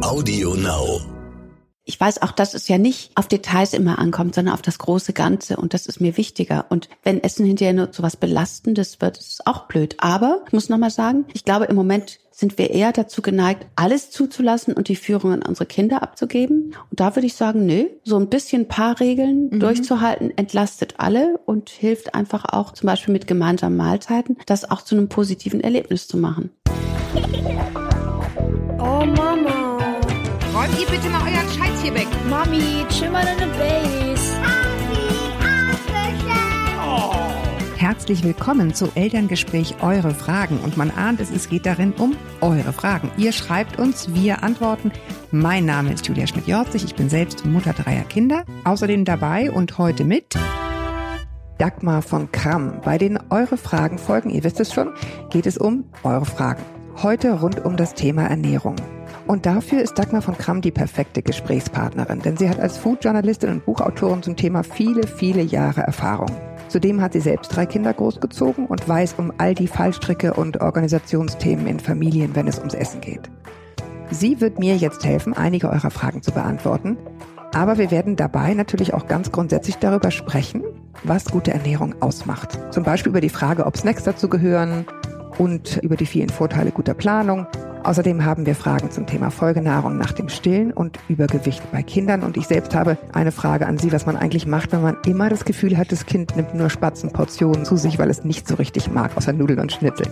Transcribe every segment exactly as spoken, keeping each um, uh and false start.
Audio Now. Ich weiß auch, dass es ja nicht auf Details immer ankommt, sondern auf das große Ganze. Und das ist mir wichtiger. Und wenn Essen hinterher nur so was Belastendes wird, ist es auch blöd. Aber ich muss nochmal sagen, ich glaube, im Moment sind wir eher dazu geneigt, alles zuzulassen und die Führung an unsere Kinder abzugeben. Und da würde ich sagen, nö, so ein bisschen paar Regeln mhm. durchzuhalten, entlastet alle und hilft einfach auch zum Beispiel mit gemeinsamen Mahlzeiten, das auch zu einem positiven Erlebnis zu machen. Oh Mama. Räumt ihr bitte mal euren Scheiß hier weg. Mami, chill mal deine Base. Herzlich willkommen zu Elterngespräch Eure Fragen. Und man ahnt es, es geht darin um eure Fragen. Ihr schreibt uns, wir antworten. Mein Name ist Julia Schmidt-Jorzig, ich bin selbst Mutter dreier Kinder. Außerdem dabei und heute mit Dagmar von Kramm. Bei den Eure Fragen folgen, ihr wisst es schon, geht es um eure Fragen. Heute rund um das Thema Ernährung. Und dafür ist Dagmar von Kramm die perfekte Gesprächspartnerin, denn sie hat als Food-Journalistin und Buchautorin zum Thema viele, viele Jahre Erfahrung. Zudem hat sie selbst drei Kinder großgezogen und weiß um all die Fallstricke und Organisationsthemen in Familien, wenn es ums Essen geht. Sie wird mir jetzt helfen, einige eurer Fragen zu beantworten, aber wir werden dabei natürlich auch ganz grundsätzlich darüber sprechen, was gute Ernährung ausmacht. Zum Beispiel über die Frage, ob Snacks dazu gehören und über die vielen Vorteile guter Planung. Außerdem haben wir Fragen zum Thema Folgenahrung nach dem Stillen und Übergewicht bei Kindern. Und ich selbst habe eine Frage an Sie, was man eigentlich macht, wenn man immer das Gefühl hat, das Kind nimmt nur Spatzenportionen zu sich, weil es nicht so richtig mag, außer Nudeln und Schnitzel.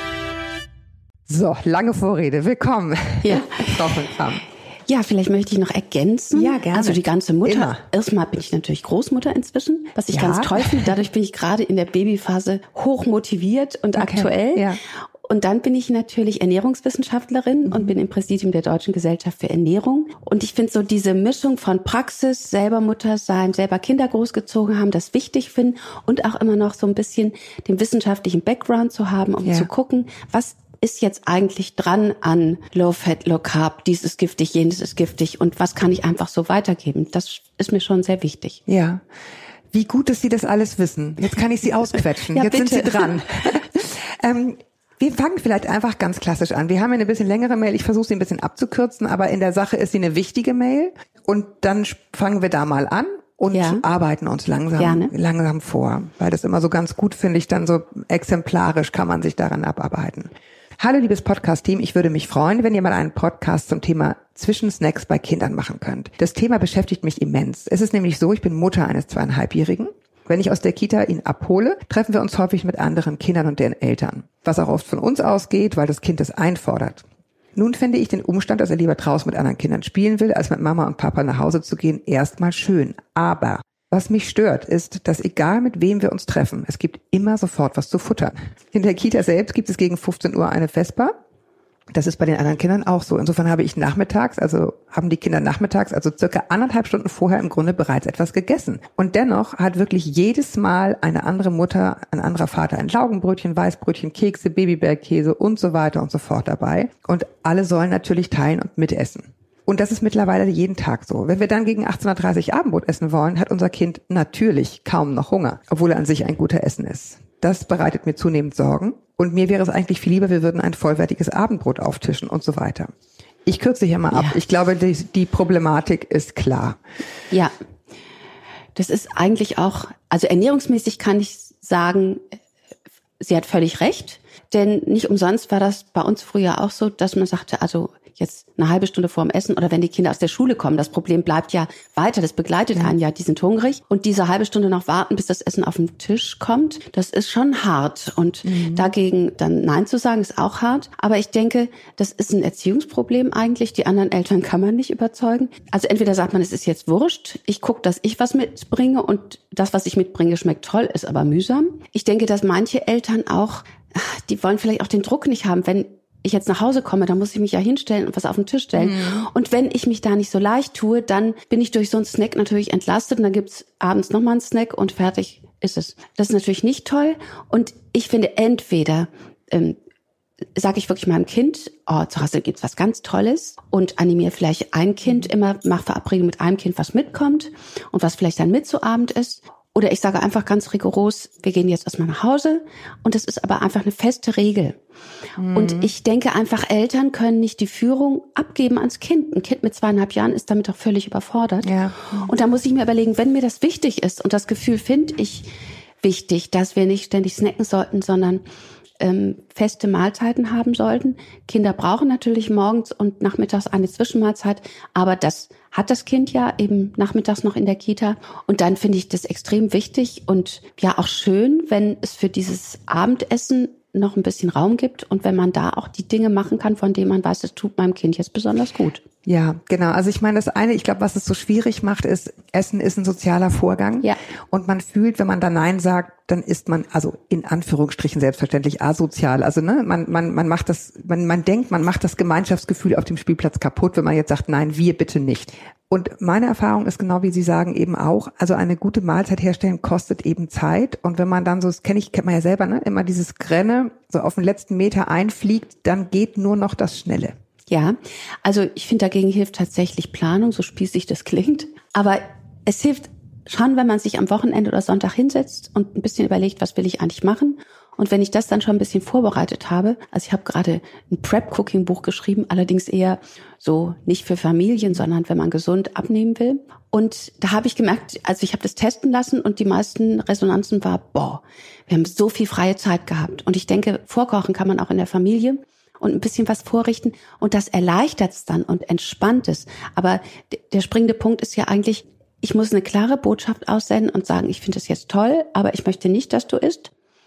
So, lange Vorrede. Willkommen, Ja. Frau von Kramm. Ja, vielleicht möchte ich noch ergänzen. Ja, gerne. Also die ganze Mutter. Immer. Erstmal bin ich natürlich Großmutter inzwischen, was ich Ja. ganz toll finde. Dadurch bin ich gerade in der Babyphase hoch motiviert und Okay. aktuell. Ja. Und dann bin ich natürlich Ernährungswissenschaftlerin mhm. und bin im Präsidium der Deutschen Gesellschaft für Ernährung. Und ich finde so diese Mischung von Praxis, selber Mutter sein, selber Kinder großgezogen haben, das wichtig finden und auch immer noch so ein bisschen den wissenschaftlichen Background zu haben, um Ja. zu gucken, was ist jetzt eigentlich dran an Low Fat, Low Carb, dies ist giftig, jenes ist giftig und was kann ich einfach so weitergeben? Das ist mir schon sehr wichtig. Ja. Wie gut, dass Sie das alles wissen. Jetzt kann ich Sie ausquetschen. Ja, Jetzt bitte. sind Sie dran. ähm, Wir fangen vielleicht einfach ganz klassisch an. Wir haben ja eine bisschen längere Mail. Ich versuche sie ein bisschen abzukürzen, aber in der Sache ist sie eine wichtige Mail. Und dann fangen wir da mal an und Ja. arbeiten uns langsam, Gerne. langsam vor. Weil das immer so ganz gut, finde ich, dann so exemplarisch kann man sich daran abarbeiten. Hallo, liebes Podcast-Team. Ich würde mich freuen, wenn ihr mal einen Podcast zum Thema Zwischensnacks bei Kindern machen könnt. Das Thema beschäftigt mich immens. Es ist nämlich so, ich bin Mutter eines zweieinhalbjährigen. Wenn ich aus der Kita ihn abhole, treffen wir uns häufig mit anderen Kindern und deren Eltern. Was auch oft von uns ausgeht, weil das Kind es einfordert. Nun finde ich den Umstand, dass er lieber draußen mit anderen Kindern spielen will, als mit Mama und Papa nach Hause zu gehen, erstmal schön. Aber was mich stört, ist, dass egal mit wem wir uns treffen, es gibt immer sofort was zu futtern. In der Kita selbst gibt es gegen fünfzehn Uhr eine Vesper. Das ist bei den anderen Kindern auch so. Insofern habe ich nachmittags, also haben die Kinder nachmittags, also circa anderthalb Stunden vorher im Grunde bereits etwas gegessen. Und dennoch hat wirklich jedes Mal eine andere Mutter, ein anderer Vater ein Laugenbrötchen, Weißbrötchen, Kekse, Babybärkäse und so weiter und so fort dabei. Und alle sollen natürlich teilen und mitessen. Und das ist mittlerweile jeden Tag so. Wenn wir dann gegen achtzehn Uhr dreißig Abendbrot essen wollen, hat unser Kind natürlich kaum noch Hunger, obwohl er an sich ein guter Essen ist. Das bereitet mir zunehmend Sorgen. Und mir wäre es eigentlich viel lieber, wir würden ein vollwertiges Abendbrot auftischen und so weiter. Ich kürze hier mal ab. Ja. Ich glaube, die, die Problematik ist klar. Ja, das ist eigentlich auch, also ernährungsmäßig kann ich sagen, sie hat völlig recht. Denn nicht umsonst war das bei uns früher auch so, dass man sagte, also jetzt eine halbe Stunde vorm Essen oder wenn die Kinder aus der Schule kommen, das Problem bleibt ja weiter, das begleitet Ja. einen ja, die sind hungrig und diese halbe Stunde noch warten, bis das Essen auf den Tisch kommt, das ist schon hart und mhm. dagegen dann Nein zu sagen, ist auch hart, aber ich denke, das ist ein Erziehungsproblem eigentlich, die anderen Eltern kann man nicht überzeugen, also entweder sagt man, es ist jetzt wurscht, ich gucke, dass ich was mitbringe und das, was ich mitbringe, schmeckt toll, ist aber mühsam. Ich denke, dass manche Eltern auch, die wollen vielleicht auch den Druck nicht haben, wenn ich jetzt nach Hause komme, dann muss ich mich ja hinstellen und was auf den Tisch stellen. Mhm. Und wenn ich mich da nicht so leicht tue, dann bin ich durch so einen Snack natürlich entlastet und dann gibt's abends nochmal einen Snack und fertig ist es. Das ist natürlich nicht toll und ich finde entweder ähm, sage ich wirklich meinem Kind, oh, zu Hause gibt's was ganz Tolles und animiere vielleicht ein Kind immer, mach Verabredung mit einem Kind, was mitkommt und was vielleicht dann mit zu Abend ist. Oder ich sage einfach ganz rigoros, wir gehen jetzt erstmal nach Hause und das ist aber einfach eine feste Regel. Mhm. Und ich denke einfach, Eltern können nicht die Führung abgeben ans Kind. Ein Kind mit zweieinhalb Jahren ist damit doch völlig überfordert. Ja. Und da muss ich mir überlegen, wenn mir das wichtig ist und das Gefühl finde ich wichtig, dass wir nicht ständig snacken sollten, sondern ähm, feste Mahlzeiten haben sollten. Kinder brauchen natürlich morgens und nachmittags eine Zwischenmahlzeit, aber das hat das Kind ja eben nachmittags noch in der Kita. Und dann finde ich das extrem wichtig und ja auch schön, wenn es für dieses Abendessen noch ein bisschen Raum gibt und wenn man da auch die Dinge machen kann, von denen man weiß, es tut meinem Kind jetzt besonders gut. Ja, genau. Also ich meine, das eine, ich glaube, was es so schwierig macht, ist, Essen ist ein sozialer Vorgang. Ja. Und man fühlt, wenn man da Nein sagt, dann ist man, also in Anführungsstrichen selbstverständlich asozial. Also ne, man man man macht das, man man denkt, man macht das Gemeinschaftsgefühl auf dem Spielplatz kaputt, wenn man jetzt sagt, nein, wir bitte nicht. Und meine Erfahrung ist genau, wie Sie sagen, eben auch, also eine gute Mahlzeit herstellen kostet eben Zeit. Und wenn man dann so, das kenne ich, kennt man ja selber, ne, immer dieses Grenne so auf den letzten Meter einfliegt, dann geht nur noch das Schnelle. Ja, also ich finde, dagegen hilft tatsächlich Planung, so spießig das klingt. Aber es hilft schon, wenn man sich am Wochenende oder Sonntag hinsetzt und ein bisschen überlegt, was will ich eigentlich machen. Und wenn ich das dann schon ein bisschen vorbereitet habe, also ich habe gerade ein Prep-Cooking-Buch geschrieben, allerdings eher so nicht für Familien, sondern wenn man gesund abnehmen will. Und da habe ich gemerkt, also ich habe das testen lassen und die meisten Resonanzen war, boah, wir haben so viel freie Zeit gehabt. Und ich denke, vorkochen kann man auch in der Familie und ein bisschen was vorrichten und das erleichtert es dann und entspannt es. Aber der springende Punkt ist ja eigentlich, ich muss eine klare Botschaft aussenden und sagen, ich finde es jetzt toll, aber ich möchte nicht, dass du isst.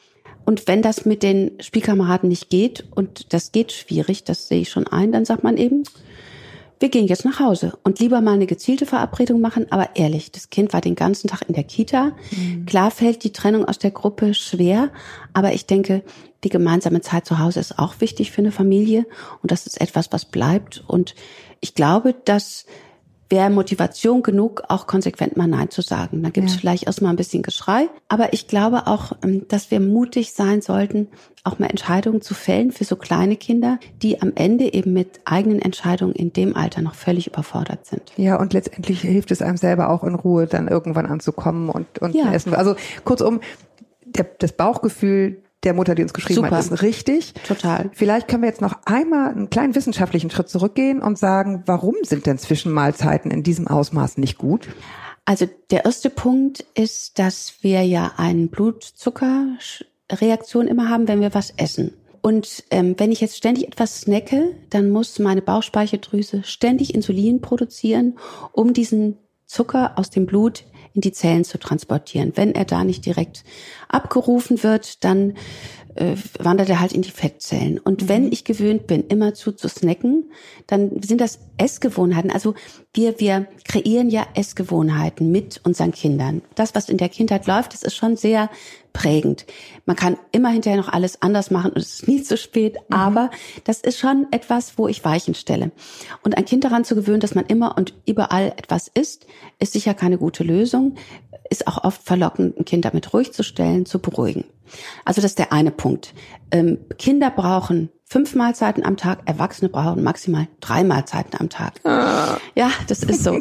Und wenn das mit den Spielkameraden nicht geht, und das geht schwierig, das sehe ich schon ein, dann sagt man eben, wir gehen jetzt nach Hause und lieber mal eine gezielte Verabredung machen, aber ehrlich, das Kind war den ganzen Tag in der Kita. Mhm. Klar fällt die Trennung aus der Gruppe schwer, aber ich denke, die gemeinsame Zeit zu Hause ist auch wichtig für eine Familie und das ist etwas, was bleibt. Und ich glaube, dass wäre Motivation genug, auch konsequent mal Nein zu sagen. Da gibt es ja. vielleicht erstmal ein bisschen Geschrei. Aber ich glaube auch, dass wir mutig sein sollten, auch mal Entscheidungen zu fällen für so kleine Kinder, die am Ende eben mit eigenen Entscheidungen in dem Alter noch völlig überfordert sind. Ja, und letztendlich hilft es einem selber auch in Ruhe, dann irgendwann anzukommen und, und ja. essen. Also kurzum, der, das Bauchgefühl der Mutter, die uns geschrieben Super. Hat, ist richtig. Total. Vielleicht können wir jetzt noch einmal einen kleinen wissenschaftlichen Schritt zurückgehen und sagen, warum sind denn Zwischenmahlzeiten in diesem Ausmaß nicht gut? Also der erste Punkt ist, dass wir ja eine Blutzuckerreaktion immer haben, wenn wir was essen. Und ähm, wenn ich jetzt ständig etwas snacke, dann muss meine Bauchspeicheldrüse ständig Insulin produzieren, um diesen Zucker aus dem Blut in die Zellen zu transportieren. Wenn er da nicht direkt abgerufen wird, dann äh, wandert er halt in die Fettzellen. Und mhm. wenn ich gewöhnt bin, immerzu zu snacken, dann sind das Essgewohnheiten. Also wir wir kreieren ja Essgewohnheiten mit unseren Kindern. Das, was in der Kindheit läuft, das ist schon sehr prägend. Man kann immer hinterher noch alles anders machen und es ist nie zu spät, mhm. aber das ist schon etwas, wo ich Weichen stelle. Und ein Kind daran zu gewöhnen, dass man immer und überall etwas isst, ist sicher keine gute Lösung, ist auch oft verlockend, ein Kind damit ruhig zu stellen, zu beruhigen. Also das ist der eine Punkt. Ähm, Kinder brauchen fünf Mahlzeiten am Tag, Erwachsene brauchen maximal drei Mahlzeiten am Tag. Ah. Ja, das ist so.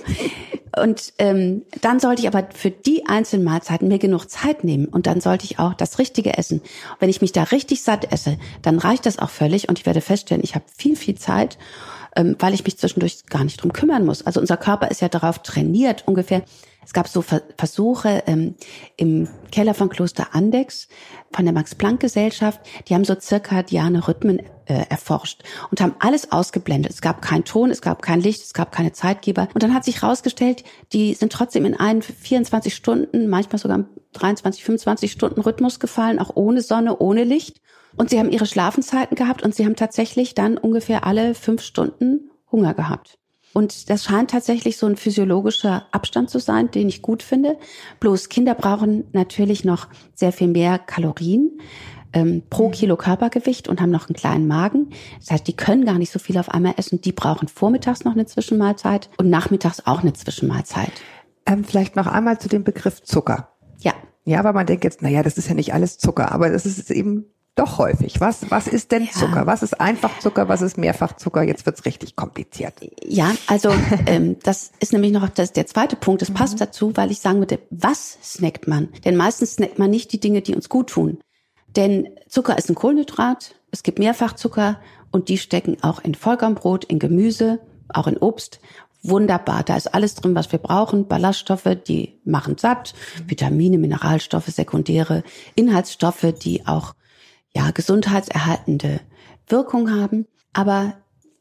Und ähm, dann sollte ich aber für die einzelnen Mahlzeiten mir genug Zeit nehmen und dann sollte ich auch das Richtige essen. Und wenn ich mich da richtig satt esse, dann reicht das auch völlig und ich werde feststellen, ich habe viel, viel Zeit, ähm, weil ich mich zwischendurch gar nicht drum kümmern muss. Also unser Körper ist ja darauf trainiert, ungefähr. Es gab so Versuche ähm, im Keller von Kloster Andechs von der Max-Planck-Gesellschaft. Die haben so zirkadiane Rhythmen äh, erforscht und haben alles ausgeblendet. Es gab keinen Ton, es gab kein Licht, es gab keine Zeitgeber. Und dann hat sich herausgestellt, die sind trotzdem in einen vierundzwanzig Stunden, manchmal sogar dreiundzwanzig, fünfundzwanzig Stunden Rhythmus gefallen, auch ohne Sonne, ohne Licht. Und sie haben ihre Schlafenszeiten gehabt und sie haben tatsächlich dann ungefähr alle fünf Stunden Hunger gehabt. Und das scheint tatsächlich so ein physiologischer Abstand zu sein, den ich gut finde. Bloß Kinder brauchen natürlich noch sehr viel mehr Kalorien ähm, pro Kilo Körpergewicht und haben noch einen kleinen Magen. Das heißt, die können gar nicht so viel auf einmal essen. Die brauchen vormittags noch eine Zwischenmahlzeit und nachmittags auch eine Zwischenmahlzeit. Ähm, vielleicht noch einmal zu dem Begriff Zucker. Ja. Ja, aber man denkt jetzt, naja, das ist ja nicht alles Zucker, aber das ist eben doch häufig. Was, was ist denn Zucker? Ja. Was ist Einfachzucker? Was ist Mehrfachzucker? Jetzt wird's richtig kompliziert. Ja, also ähm, das ist nämlich noch das, der zweite Punkt. Das mhm. passt dazu, weil ich sagen würde, was snackt man? Denn meistens snackt man nicht die Dinge, die uns gut tun. Denn Zucker ist ein Kohlenhydrat, es gibt Mehrfachzucker und die stecken auch in Vollkornbrot, in Gemüse, auch in Obst. Wunderbar, da ist alles drin, was wir brauchen. Ballaststoffe, die machen satt, Vitamine, Mineralstoffe, sekundäre Inhaltsstoffe, die auch ja gesundheitserhaltende Wirkung haben. Aber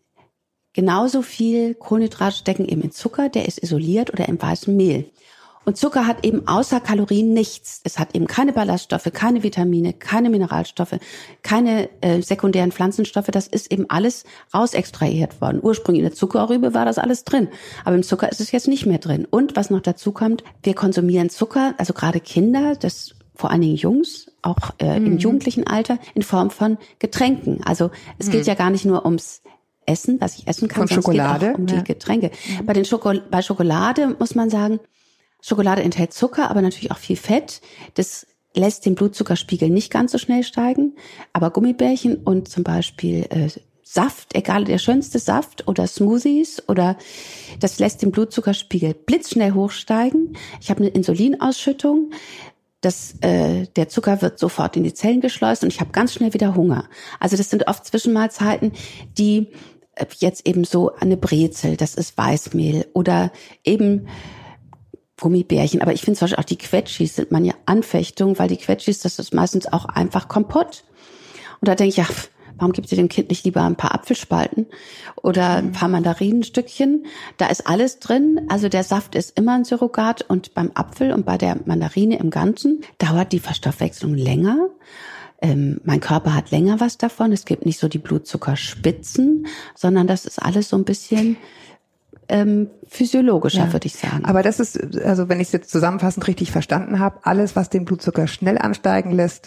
genauso viel Kohlenhydrate stecken eben in Zucker, der ist isoliert oder im weißen Mehl. Und Zucker hat eben außer Kalorien nichts. Es hat eben keine Ballaststoffe, keine Vitamine, keine Mineralstoffe, keine äh, sekundären Pflanzenstoffe. Das ist eben alles rausextrahiert worden. Ursprünglich in der Zuckerrübe war das alles drin. Aber im Zucker ist es jetzt nicht mehr drin. Und was noch dazu kommt, wir konsumieren Zucker, also gerade Kinder, das vor allen Dingen Jungs, auch äh, mhm. im jugendlichen Alter, in Form von Getränken. Also es mhm. geht ja gar nicht nur ums Essen, was ich essen kann, sondern es geht auch um ja. die Getränke. Mhm. Bei den Schoko- bei Schokolade muss man sagen, Schokolade enthält Zucker, aber natürlich auch viel Fett. Das lässt den Blutzuckerspiegel nicht ganz so schnell steigen. Aber Gummibärchen und zum Beispiel äh, Saft, egal der schönste Saft oder Smoothies oder das lässt den Blutzuckerspiegel blitzschnell hochsteigen. Ich habe eine Insulinausschüttung. Das, äh, der Zucker wird sofort in die Zellen geschleust und ich habe ganz schnell wieder Hunger. Also das sind oft Zwischenmahlzeiten, die äh, jetzt eben so eine Brezel, das ist Weißmehl oder eben Gummibärchen. Aber ich finde zum Beispiel auch die Quetschis sind meine Anfechtung, weil die Quetschis, das ist meistens auch einfach Kompott. Und da denke ich, ja, warum gibt ihr dem Kind nicht lieber ein paar Apfelspalten oder ein paar Mandarinenstückchen? Da ist alles drin. Also der Saft ist immer ein Surrogat und beim Apfel und bei der Mandarine im Ganzen dauert die Verstoffwechslung länger. Ähm, mein Körper hat länger was davon. Es gibt nicht so die Blutzuckerspitzen, sondern das ist alles so ein bisschen ähm, physiologischer, ja. würde ich sagen. Aber das ist, also wenn ich es jetzt zusammenfassend richtig verstanden habe, alles, was den Blutzucker schnell ansteigen lässt,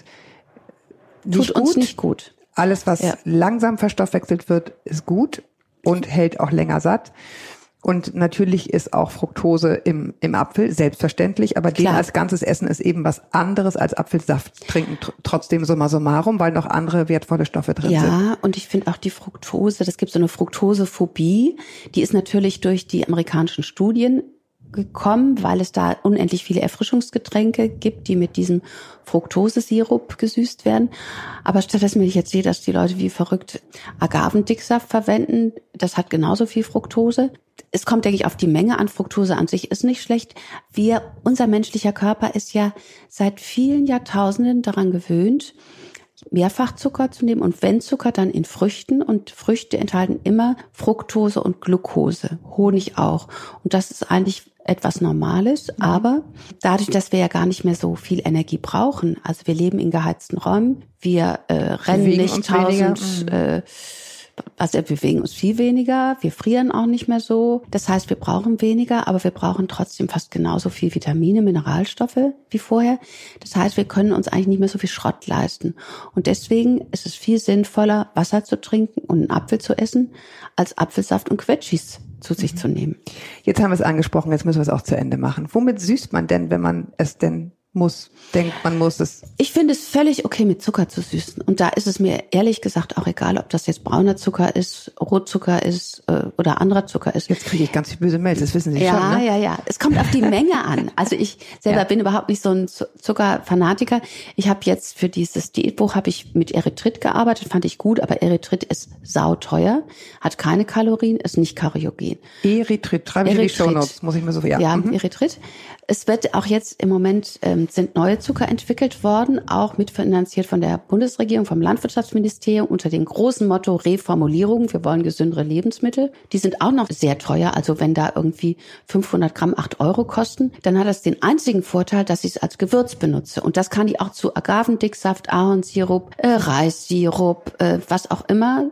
tut uns gut. nicht gut. Alles, was ja. langsam verstoffwechselt wird, ist gut und hält auch länger satt. Und natürlich ist auch Fructose im, im Apfel, selbstverständlich, aber den als ganzes Essen ist eben was anderes als Apfelsaft trinken, tr- trotzdem summa summarum, weil noch andere wertvolle Stoffe drin ja, sind. Ja, und ich finde auch die Fructose, das gibt so eine Fructosephobie, die ist natürlich durch die amerikanischen Studien gekommen, weil es da unendlich viele Erfrischungsgetränke gibt, die mit diesem Fructosesirup gesüßt werden. Aber stattdessen, wenn ich jetzt sehe, dass die Leute wie verrückt Agavendicksaft verwenden, das hat genauso viel Fructose. Es kommt, denke ich, auf die Menge an. Fructose an sich ist nicht schlecht. Wir, unser menschlicher Körper ist ja seit vielen Jahrtausenden daran gewöhnt, Mehrfachzucker zu nehmen und wenn Zucker, dann in Früchten und Früchte enthalten immer Fructose und Glucose, Honig auch. Und das ist eigentlich etwas Normales, aber dadurch, dass wir ja gar nicht mehr so viel Energie brauchen, also wir leben in geheizten Räumen, wir äh, rennen nicht tausend, äh, also wir bewegen uns viel weniger, wir frieren auch nicht mehr so. Das heißt, wir brauchen weniger, aber wir brauchen trotzdem fast genauso viel Vitamine, Mineralstoffe wie vorher. Das heißt, wir können uns eigentlich nicht mehr so viel Schrott leisten. Und deswegen ist es viel sinnvoller, Wasser zu trinken und einen Apfel zu essen, als Apfelsaft und Quetschis zu sich mhm. zu nehmen. Jetzt haben wir es angesprochen, jetzt müssen wir es auch zu Ende machen. Womit süßt man denn, wenn man es denn muss, denkt, man muss es? Ich finde es völlig okay, mit Zucker zu süßen. Und da ist es mir ehrlich gesagt auch egal, ob das jetzt brauner Zucker ist, Rotzucker ist äh, oder anderer Zucker ist. Jetzt kriege ich ganz viele böse Mails, das wissen Sie ja, schon, ne? Ja, ja, ja. Es kommt auf die Menge an. Also ich selber ja. bin überhaupt nicht so ein Zuckerfanatiker. Ich habe jetzt für dieses Diätbuch habe ich mit Erythrit gearbeitet, fand ich gut, aber Erythrit ist sauteuer, hat keine Kalorien, ist nicht karyogen. Erythrit, schreibe ich in die Shownotes, muss ich mir so ja. Ja, mhm. Erythrit. Es wird auch jetzt im Moment ähm, sind neue Zucker entwickelt worden, auch mitfinanziert von der Bundesregierung, vom Landwirtschaftsministerium unter dem großen Motto Reformulierung. Wir wollen gesündere Lebensmittel. Die sind auch noch sehr teuer. Also wenn da irgendwie fünfhundert Gramm acht Euro kosten, dann hat das den einzigen Vorteil, dass ich es als Gewürz benutze. Und das kann ich auch zu Agavendicksaft, Ahornsirup, äh, Reissirup, äh, was auch immer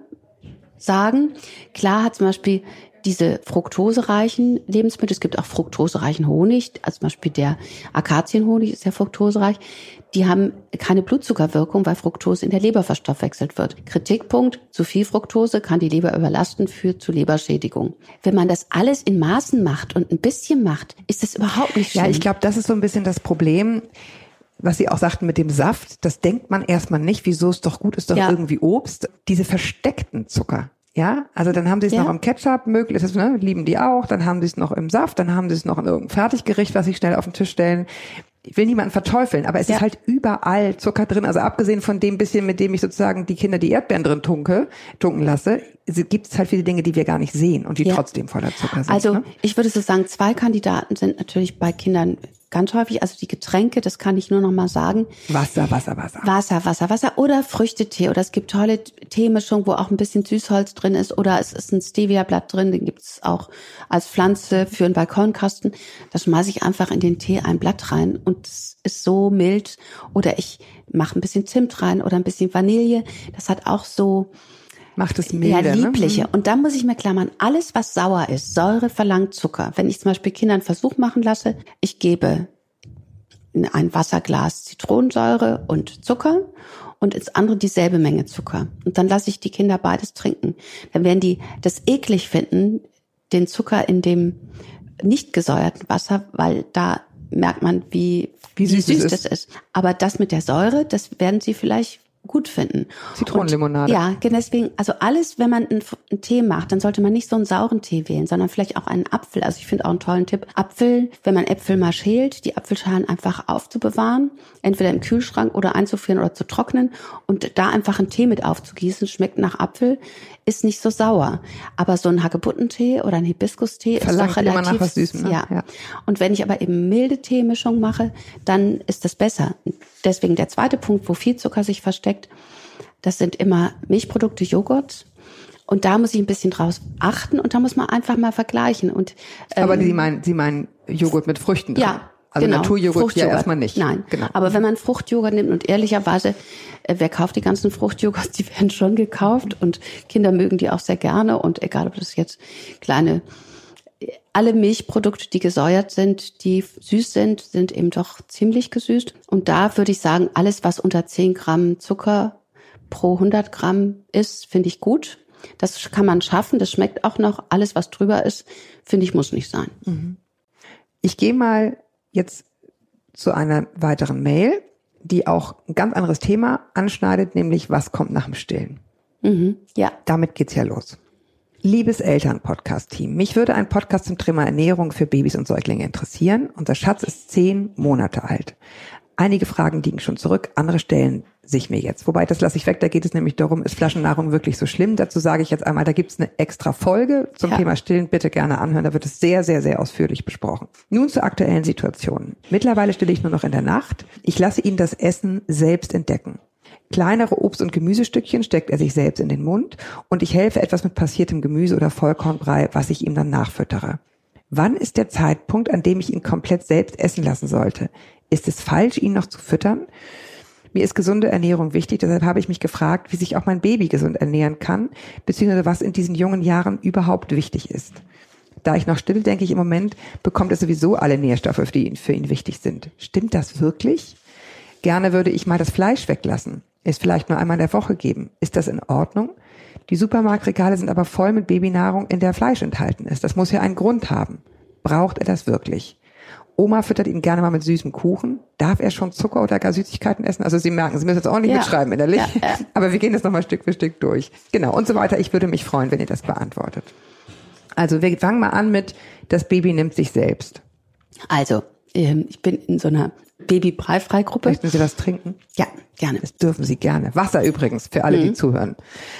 sagen. Klar hat zum Beispiel diese fruktosereichen Lebensmittel, es gibt auch fruktosereichen Honig, also zum Beispiel der Akazienhonig ist ja fruktosereich, die haben keine Blutzuckerwirkung, weil Fructose in der Leber verstoffwechselt wird. Kritikpunkt, zu viel Fructose kann die Leber überlasten, führt zu Leberschädigung. Wenn man das alles in Maßen macht und ein bisschen macht, ist das überhaupt nicht schlimm. Ja, ich glaube, das ist so ein bisschen das Problem. was Sie auch sagten mit dem Saft, das denkt man erstmal nicht, wieso es doch gut ist, doch ja. irgendwie Obst. Diese versteckten Zucker. Ja, also dann haben sie es ja. noch im Ketchup, möglich, das, ne, lieben die auch, dann haben sie es noch im Saft, dann haben sie es noch in irgendeinem Fertiggericht, was sie schnell auf den Tisch stellen. Ich will niemanden verteufeln, aber es ja. ist halt überall Zucker drin, also abgesehen von dem bisschen, mit dem ich sozusagen die Kinder die Erdbeeren drin tunke, tunken lasse, gibt es halt viele Dinge, die wir gar nicht sehen und die ja. trotzdem voller Zucker sind. Also ne? ich würde so sagen, zwei Kandidaten sind natürlich bei Kindern ganz häufig, also die Getränke, das kann ich nur noch mal sagen. Wasser, Wasser, Wasser. Wasser, Wasser, Wasser oder Früchtetee. Oder es gibt tolle Teemischung, wo auch ein bisschen Süßholz drin ist. Oder es ist ein Stevia-Blatt drin, den gibt es auch als Pflanze für einen Balkonkasten. Da schmeiße ich einfach in den Tee ein Blatt rein und es ist so mild. Oder ich mache ein bisschen Zimt rein oder ein bisschen Vanille. Das hat auch so... Macht es milde, ja, liebliche. Ne? Und dann muss ich mir klammern, alles, was sauer ist, Säure verlangt Zucker. Wenn ich zum Beispiel Kindern einen Versuch machen lasse, ich gebe in ein Wasserglas Zitronensäure und Zucker und ins andere dieselbe Menge Zucker. Und dann lasse ich die Kinder beides trinken. Dann werden die das eklig finden, den Zucker in dem nicht gesäuerten Wasser, weil da merkt man, wie, wie süß, wie süß das ist. ist. Aber das mit der Säure, das werden sie vielleicht gut finden. Zitronenlimonade. Und, ja, deswegen, also alles, wenn man einen, einen Tee macht, dann sollte man nicht so einen sauren Tee wählen, sondern vielleicht auch einen Apfel. Also ich finde auch einen tollen Tipp. Apfel, wenn man Äpfel mal schält, die Apfelschalen einfach aufzubewahren, entweder im Kühlschrank oder einzufrieren oder zu trocknen und da einfach einen Tee mit aufzugießen, schmeckt nach Apfel, ist nicht so sauer. Aber so ein Hagebuttentee oder ein Hibiskus-Tee ist doch relativ... immer nach was Süßem, ne? Ja. ja. Und wenn ich aber eben milde Teemischung mache, dann ist das besser. Deswegen der zweite Punkt, wo viel Zucker sich versteckt, das sind immer Milchprodukte, Joghurt. Und da muss ich ein bisschen draus achten und da muss man einfach mal vergleichen. Und ähm, aber Sie meinen, Sie meinen Joghurt mit Früchten drin? Ja. Also genau, Naturjoghurt ja erstmal nicht. Nein, genau. Aber wenn man Fruchtjoghurt nimmt und ehrlicherweise, äh, wer kauft die ganzen Fruchtjoghurts, die werden schon gekauft und Kinder mögen die auch sehr gerne und egal, ob das jetzt kleine, alle Milchprodukte, die gesäuert sind, die süß sind, sind eben doch ziemlich gesüßt. Und da würde ich sagen, alles, was unter zehn Gramm Zucker pro hundert Gramm ist, finde ich gut. Das kann man schaffen, das schmeckt auch noch. Alles, was drüber ist, finde ich, muss nicht sein. Mhm. Ich gehe mal jetzt zu einer weiteren Mail, die auch ein ganz anderes Thema anschneidet, nämlich was kommt nach dem Stillen. Mhm, ja. Damit geht's ja los. Liebes Eltern-Podcast-Team, mich würde ein Podcast zum Thema Ernährung für Babys und Säuglinge interessieren. Unser Schatz ist zehn Monate alt. Einige Fragen liegen schon zurück, andere stellen sich mir jetzt. Wobei, das lasse ich weg, da geht es nämlich darum, ist Flaschennahrung wirklich so schlimm? Dazu sage ich jetzt einmal, da gibt es eine extra Folge zum ja. Thema Stillen, bitte gerne anhören, da wird es sehr, sehr, sehr ausführlich besprochen. Nun zur aktuellen Situation. Mittlerweile stille ich nur noch in der Nacht. Ich lasse ihn das Essen selbst entdecken. Kleinere Obst- und Gemüsestückchen steckt er sich selbst in den Mund und ich helfe etwas mit passiertem Gemüse oder Vollkornbrei, was ich ihm dann nachfüttere. Wann ist der Zeitpunkt, an dem ich ihn komplett selbst essen lassen sollte? Ist es falsch, ihn noch zu füttern? Mir ist gesunde Ernährung wichtig, deshalb habe ich mich gefragt, wie sich auch mein Baby gesund ernähren kann, beziehungsweise was in diesen jungen Jahren überhaupt wichtig ist. Da ich noch still, denke ich im Moment, bekommt er sowieso alle Nährstoffe, die für ihn wichtig sind. Stimmt das wirklich? Gerne würde ich mal das Fleisch weglassen, es vielleicht nur einmal in der Woche geben. Ist das in Ordnung? Die Supermarktregale sind aber voll mit Babynahrung, in der Fleisch enthalten ist. Das muss ja einen Grund haben. Braucht er das wirklich? Oma füttert ihn gerne mal mit süßem Kuchen. Darf er schon Zucker oder gar Süßigkeiten essen? Also Sie merken, Sie müssen jetzt auch nicht ja. mitschreiben innerlich. Ja, ja. Aber wir gehen das nochmal Stück für Stück durch. Genau, und so weiter. Ich würde mich freuen, wenn ihr das beantwortet. Also wir fangen mal an mit, das Baby nimmt sich selbst. Also, ähm, ich bin in so einer Baby-Brei-Frei-Gruppe. Möchten Sie was trinken? Ja, gerne. Das dürfen Sie gerne. Wasser übrigens, für alle, mhm. die zuhören.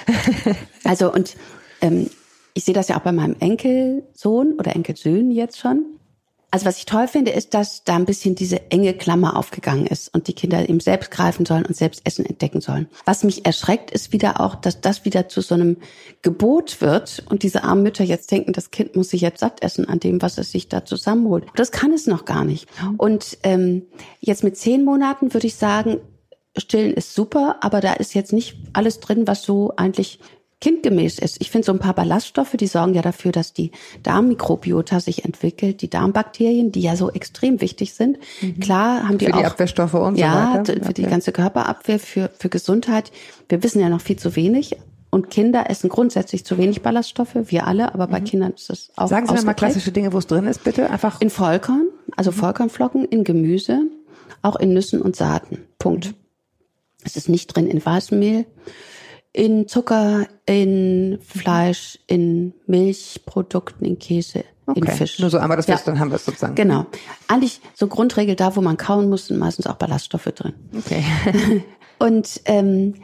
Also, und ähm, ich sehe das ja auch bei meinem Enkelsohn oder Enkelsöhnen jetzt schon. Also was ich toll finde, ist, dass da ein bisschen diese enge Klammer aufgegangen ist und die Kinder eben selbst greifen sollen und selbst Essen entdecken sollen. Was mich erschreckt, ist wieder auch, dass das wieder zu so einem Gebot wird und diese armen Mütter jetzt denken, das Kind muss sich jetzt satt essen an dem, was es sich da zusammenholt. Das kann es noch gar nicht. Und ähm, jetzt mit zehn Monaten würde ich sagen, Stillen ist super, aber da ist jetzt nicht alles drin, was so eigentlich kindgemäß ist. Ich finde so ein paar Ballaststoffe, die sorgen ja dafür, dass die Darmmikrobiota sich entwickelt, die Darmbakterien, die ja so extrem wichtig sind. Mhm. Klar haben die für auch... Für die Abwehrstoffe und ja, so weiter. Ja, für okay. die ganze Körperabwehr, für, für Gesundheit. Wir wissen ja noch viel zu wenig. Und Kinder essen grundsätzlich zu wenig Ballaststoffe, wir alle, aber bei mhm. Kindern ist das auch Sagen Sie mir mal klassische Dinge, wo es drin ist, bitte. Einfach in Vollkorn, also mhm. Vollkornflocken, in Gemüse, auch in Nüssen und Saaten. Punkt. Es ist nicht drin in weißem Mehl, in Zucker, in Fleisch, in Milchprodukten, in Käse, okay. in Fisch. Nur so einmal das ja. Wissen, dann haben wir es sozusagen. Genau. Eigentlich so Grundregel, da wo man kauen muss, sind meistens auch Ballaststoffe drin. Okay. Und ähm,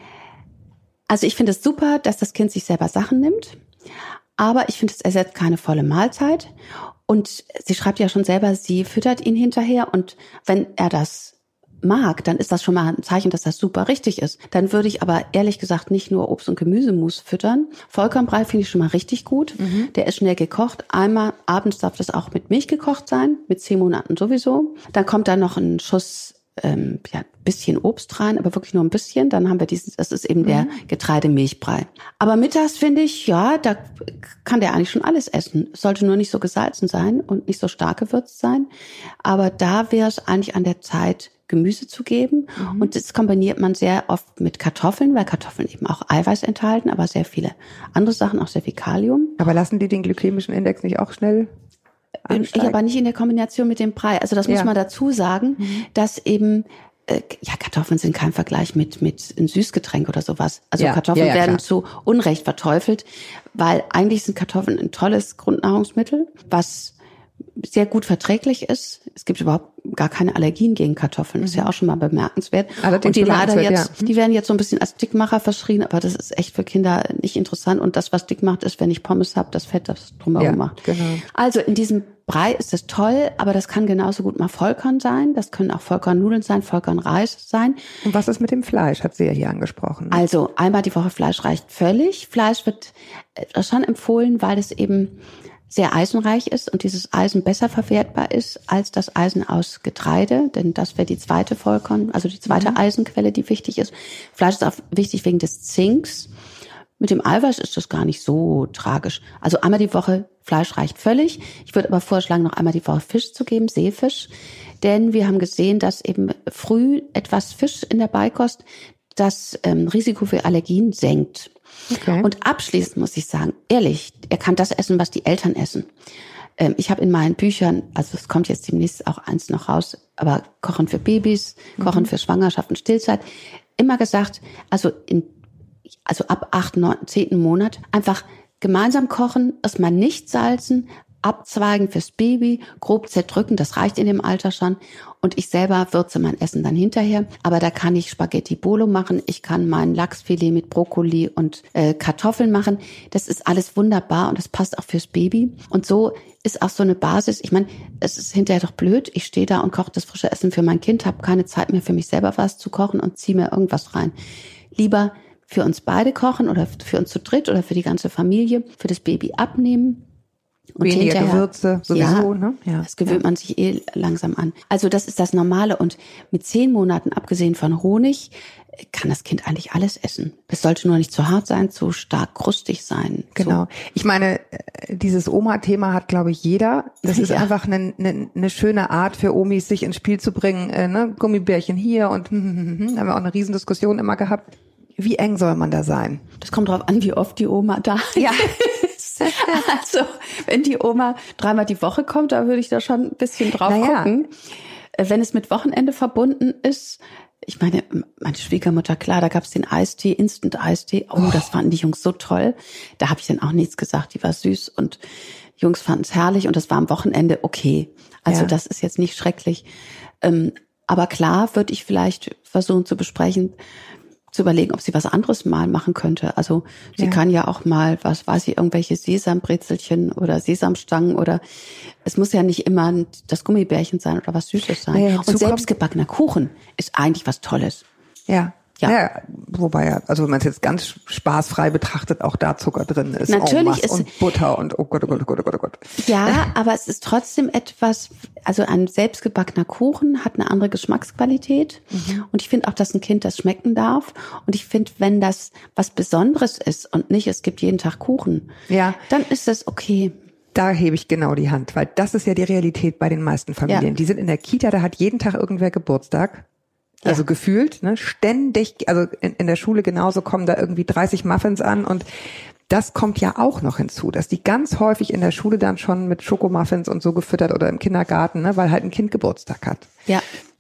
also ich finde es super, dass das Kind sich selber Sachen nimmt, aber ich finde, es ersetzt keine volle Mahlzeit. Und sie schreibt ja schon selber, sie füttert ihn hinterher und wenn er das mag, dann ist das schon mal ein Zeichen, dass das super richtig ist. Dann würde ich aber ehrlich gesagt nicht nur Obst- und Gemüsemus füttern. Vollkornbrei finde ich schon mal richtig gut. Mhm. Der ist schnell gekocht. Einmal abends darf das auch mit Milch gekocht sein, mit zehn Monaten sowieso. Dann kommt da noch ein Schuss, ähm, ja, bisschen Obst rein, aber wirklich nur ein bisschen. Dann haben wir dieses, das ist eben mhm. der Getreidemilchbrei. Aber mittags finde ich, ja, da kann der eigentlich schon alles essen. Es sollte nur nicht so gesalzen sein und nicht so stark gewürzt sein. Aber da wäre es eigentlich an der Zeit, Gemüse zu geben. Mhm. Und das kombiniert man sehr oft mit Kartoffeln, weil Kartoffeln eben auch Eiweiß enthalten, aber sehr viele andere Sachen, auch sehr viel Kalium. Aber lassen die den glykämischen Index nicht auch schnell ansteigen? Ja, aber nicht in der Kombination mit dem Brei. Also das muss ja. man dazu sagen, mhm. dass eben äh, ja, Kartoffeln sind kein Vergleich mit mit einem Süßgetränk oder sowas. Also ja. Kartoffeln ja, ja, werden klar. zu Unrecht verteufelt, weil eigentlich sind Kartoffeln ein tolles Grundnahrungsmittel, was sehr gut verträglich ist. Es gibt überhaupt gar keine Allergien gegen Kartoffeln. Das ist ja auch schon mal bemerkenswert. Allerdings und die leider jetzt, ja. die werden jetzt so ein bisschen als Dickmacher verschrien, aber das ist echt für Kinder nicht interessant. Und das, was dick macht, ist, wenn ich Pommes habe, das Fett, das drumherum ja, macht. Genau. Also in diesem Brei ist das toll, aber das kann genauso gut mal Vollkorn sein. Das können auch Vollkornnudeln sein, Vollkornreis sein. Und was ist mit dem Fleisch? Hat sie ja hier angesprochen. Also einmal die Woche Fleisch reicht völlig. Fleisch wird schon empfohlen, weil es eben sehr eisenreich ist und dieses Eisen besser verwertbar ist als das Eisen aus Getreide, denn das wäre die zweite Vollkorn, also die zweite mhm. Eisenquelle, die wichtig ist. Fleisch ist auch wichtig wegen des Zinks. Mit dem Eiweiß ist das gar nicht so tragisch. Also einmal die Woche Fleisch reicht völlig. Ich würde aber vorschlagen, noch einmal die Woche Fisch zu geben, Seefisch, denn wir haben gesehen, dass eben früh etwas Fisch in der Beikost das ähm, Risiko für Allergien senkt. Okay. Und abschließend muss ich sagen, ehrlich, er kann das essen, was die Eltern essen. Ähm, ich habe in meinen Büchern, also es kommt jetzt demnächst auch eins noch raus, aber Kochen für Babys, Kochen mhm. für Schwangerschaft und Stillzeit, immer gesagt, also in, also ab achten, neunten, zehnten Monat einfach gemeinsam kochen, erstmal nicht salzen, abzweigen fürs Baby, grob zerdrücken, das reicht in dem Alter schon. Und ich selber würze mein Essen dann hinterher. Aber da kann ich Spaghetti Bolo machen, ich kann mein Lachsfilet mit Brokkoli und äh, Kartoffeln machen. Das ist alles wunderbar und das passt auch fürs Baby. Und so ist auch so eine Basis. Ich meine, es ist hinterher doch blöd. Ich stehe da und koche das frische Essen für mein Kind, habe keine Zeit mehr für mich selber was zu kochen und ziehe mir irgendwas rein. Lieber für uns beide kochen oder für uns zu dritt oder für die ganze Familie, für das Baby abnehmen. Und weniger Gewürze sowieso, ja, ne? Ja, das gewöhnt ja. man sich eh langsam an. Also das ist das Normale. Und mit zehn Monaten, abgesehen von Honig, kann das Kind eigentlich alles essen. Es sollte nur nicht zu hart sein, zu stark krustig sein. Genau. So. Ich meine, dieses Oma-Thema hat, glaube ich, jeder. Das ist ja. einfach eine, eine, eine schöne Art für Omis, sich ins Spiel zu bringen. Äh, ne? Gummibärchen hier und hm, hm, hm, hm. Da haben wir auch eine Riesendiskussion immer gehabt. Wie eng soll man da sein? Das kommt drauf an, wie oft die Oma da ja. ist. Also, wenn die Oma dreimal die Woche kommt, da würde ich da schon ein bisschen drauf naja. gucken. Wenn es mit Wochenende verbunden ist, ich meine, meine Schwiegermutter, klar, da gab es den Eistee, Instant-Eistee. Oh, oh, das fanden die Jungs so toll. Da habe ich dann auch nichts gesagt. Die war süß und Jungs fanden es herrlich und das war am Wochenende okay. Also ja. das ist jetzt nicht schrecklich. Ähm, aber klar würde ich vielleicht versuchen zu besprechen, zu überlegen, ob sie was anderes mal machen könnte. Also sie ja. kann ja auch mal, was weiß ich, irgendwelche Sesambrezelchen oder Sesamstangen oder es muss ja nicht immer das Gummibärchen sein oder was Süßes sein. Ja, und selbstgebackener Kuchen ist eigentlich was Tolles. Ja. Ja. ja, wobei ja, also wenn man es jetzt ganz spaßfrei betrachtet, auch da Zucker drin ist. Natürlich ist und Butter und oh Gott, oh Gott, oh Gott, oh Gott, oh Gott. Ja, aber es ist trotzdem etwas, also ein selbstgebackener Kuchen hat eine andere Geschmacksqualität. Mhm. Und ich finde auch, dass ein Kind das schmecken darf. Und ich finde, wenn das was Besonderes ist und nicht, es gibt jeden Tag Kuchen, ja, dann ist das okay. Da hebe ich genau die Hand, weil das ist ja die Realität bei den meisten Familien. Ja. Die sind in der Kita, da hat jeden Tag irgendwer Geburtstag. Also ja. gefühlt, ne, ständig, also in, in der Schule genauso kommen da irgendwie dreißig Muffins an und das kommt ja auch noch hinzu, dass die ganz häufig in der Schule dann schon mit Schokomuffins und so gefüttert oder im Kindergarten, ne, weil halt ein Kind Geburtstag hat. Ja.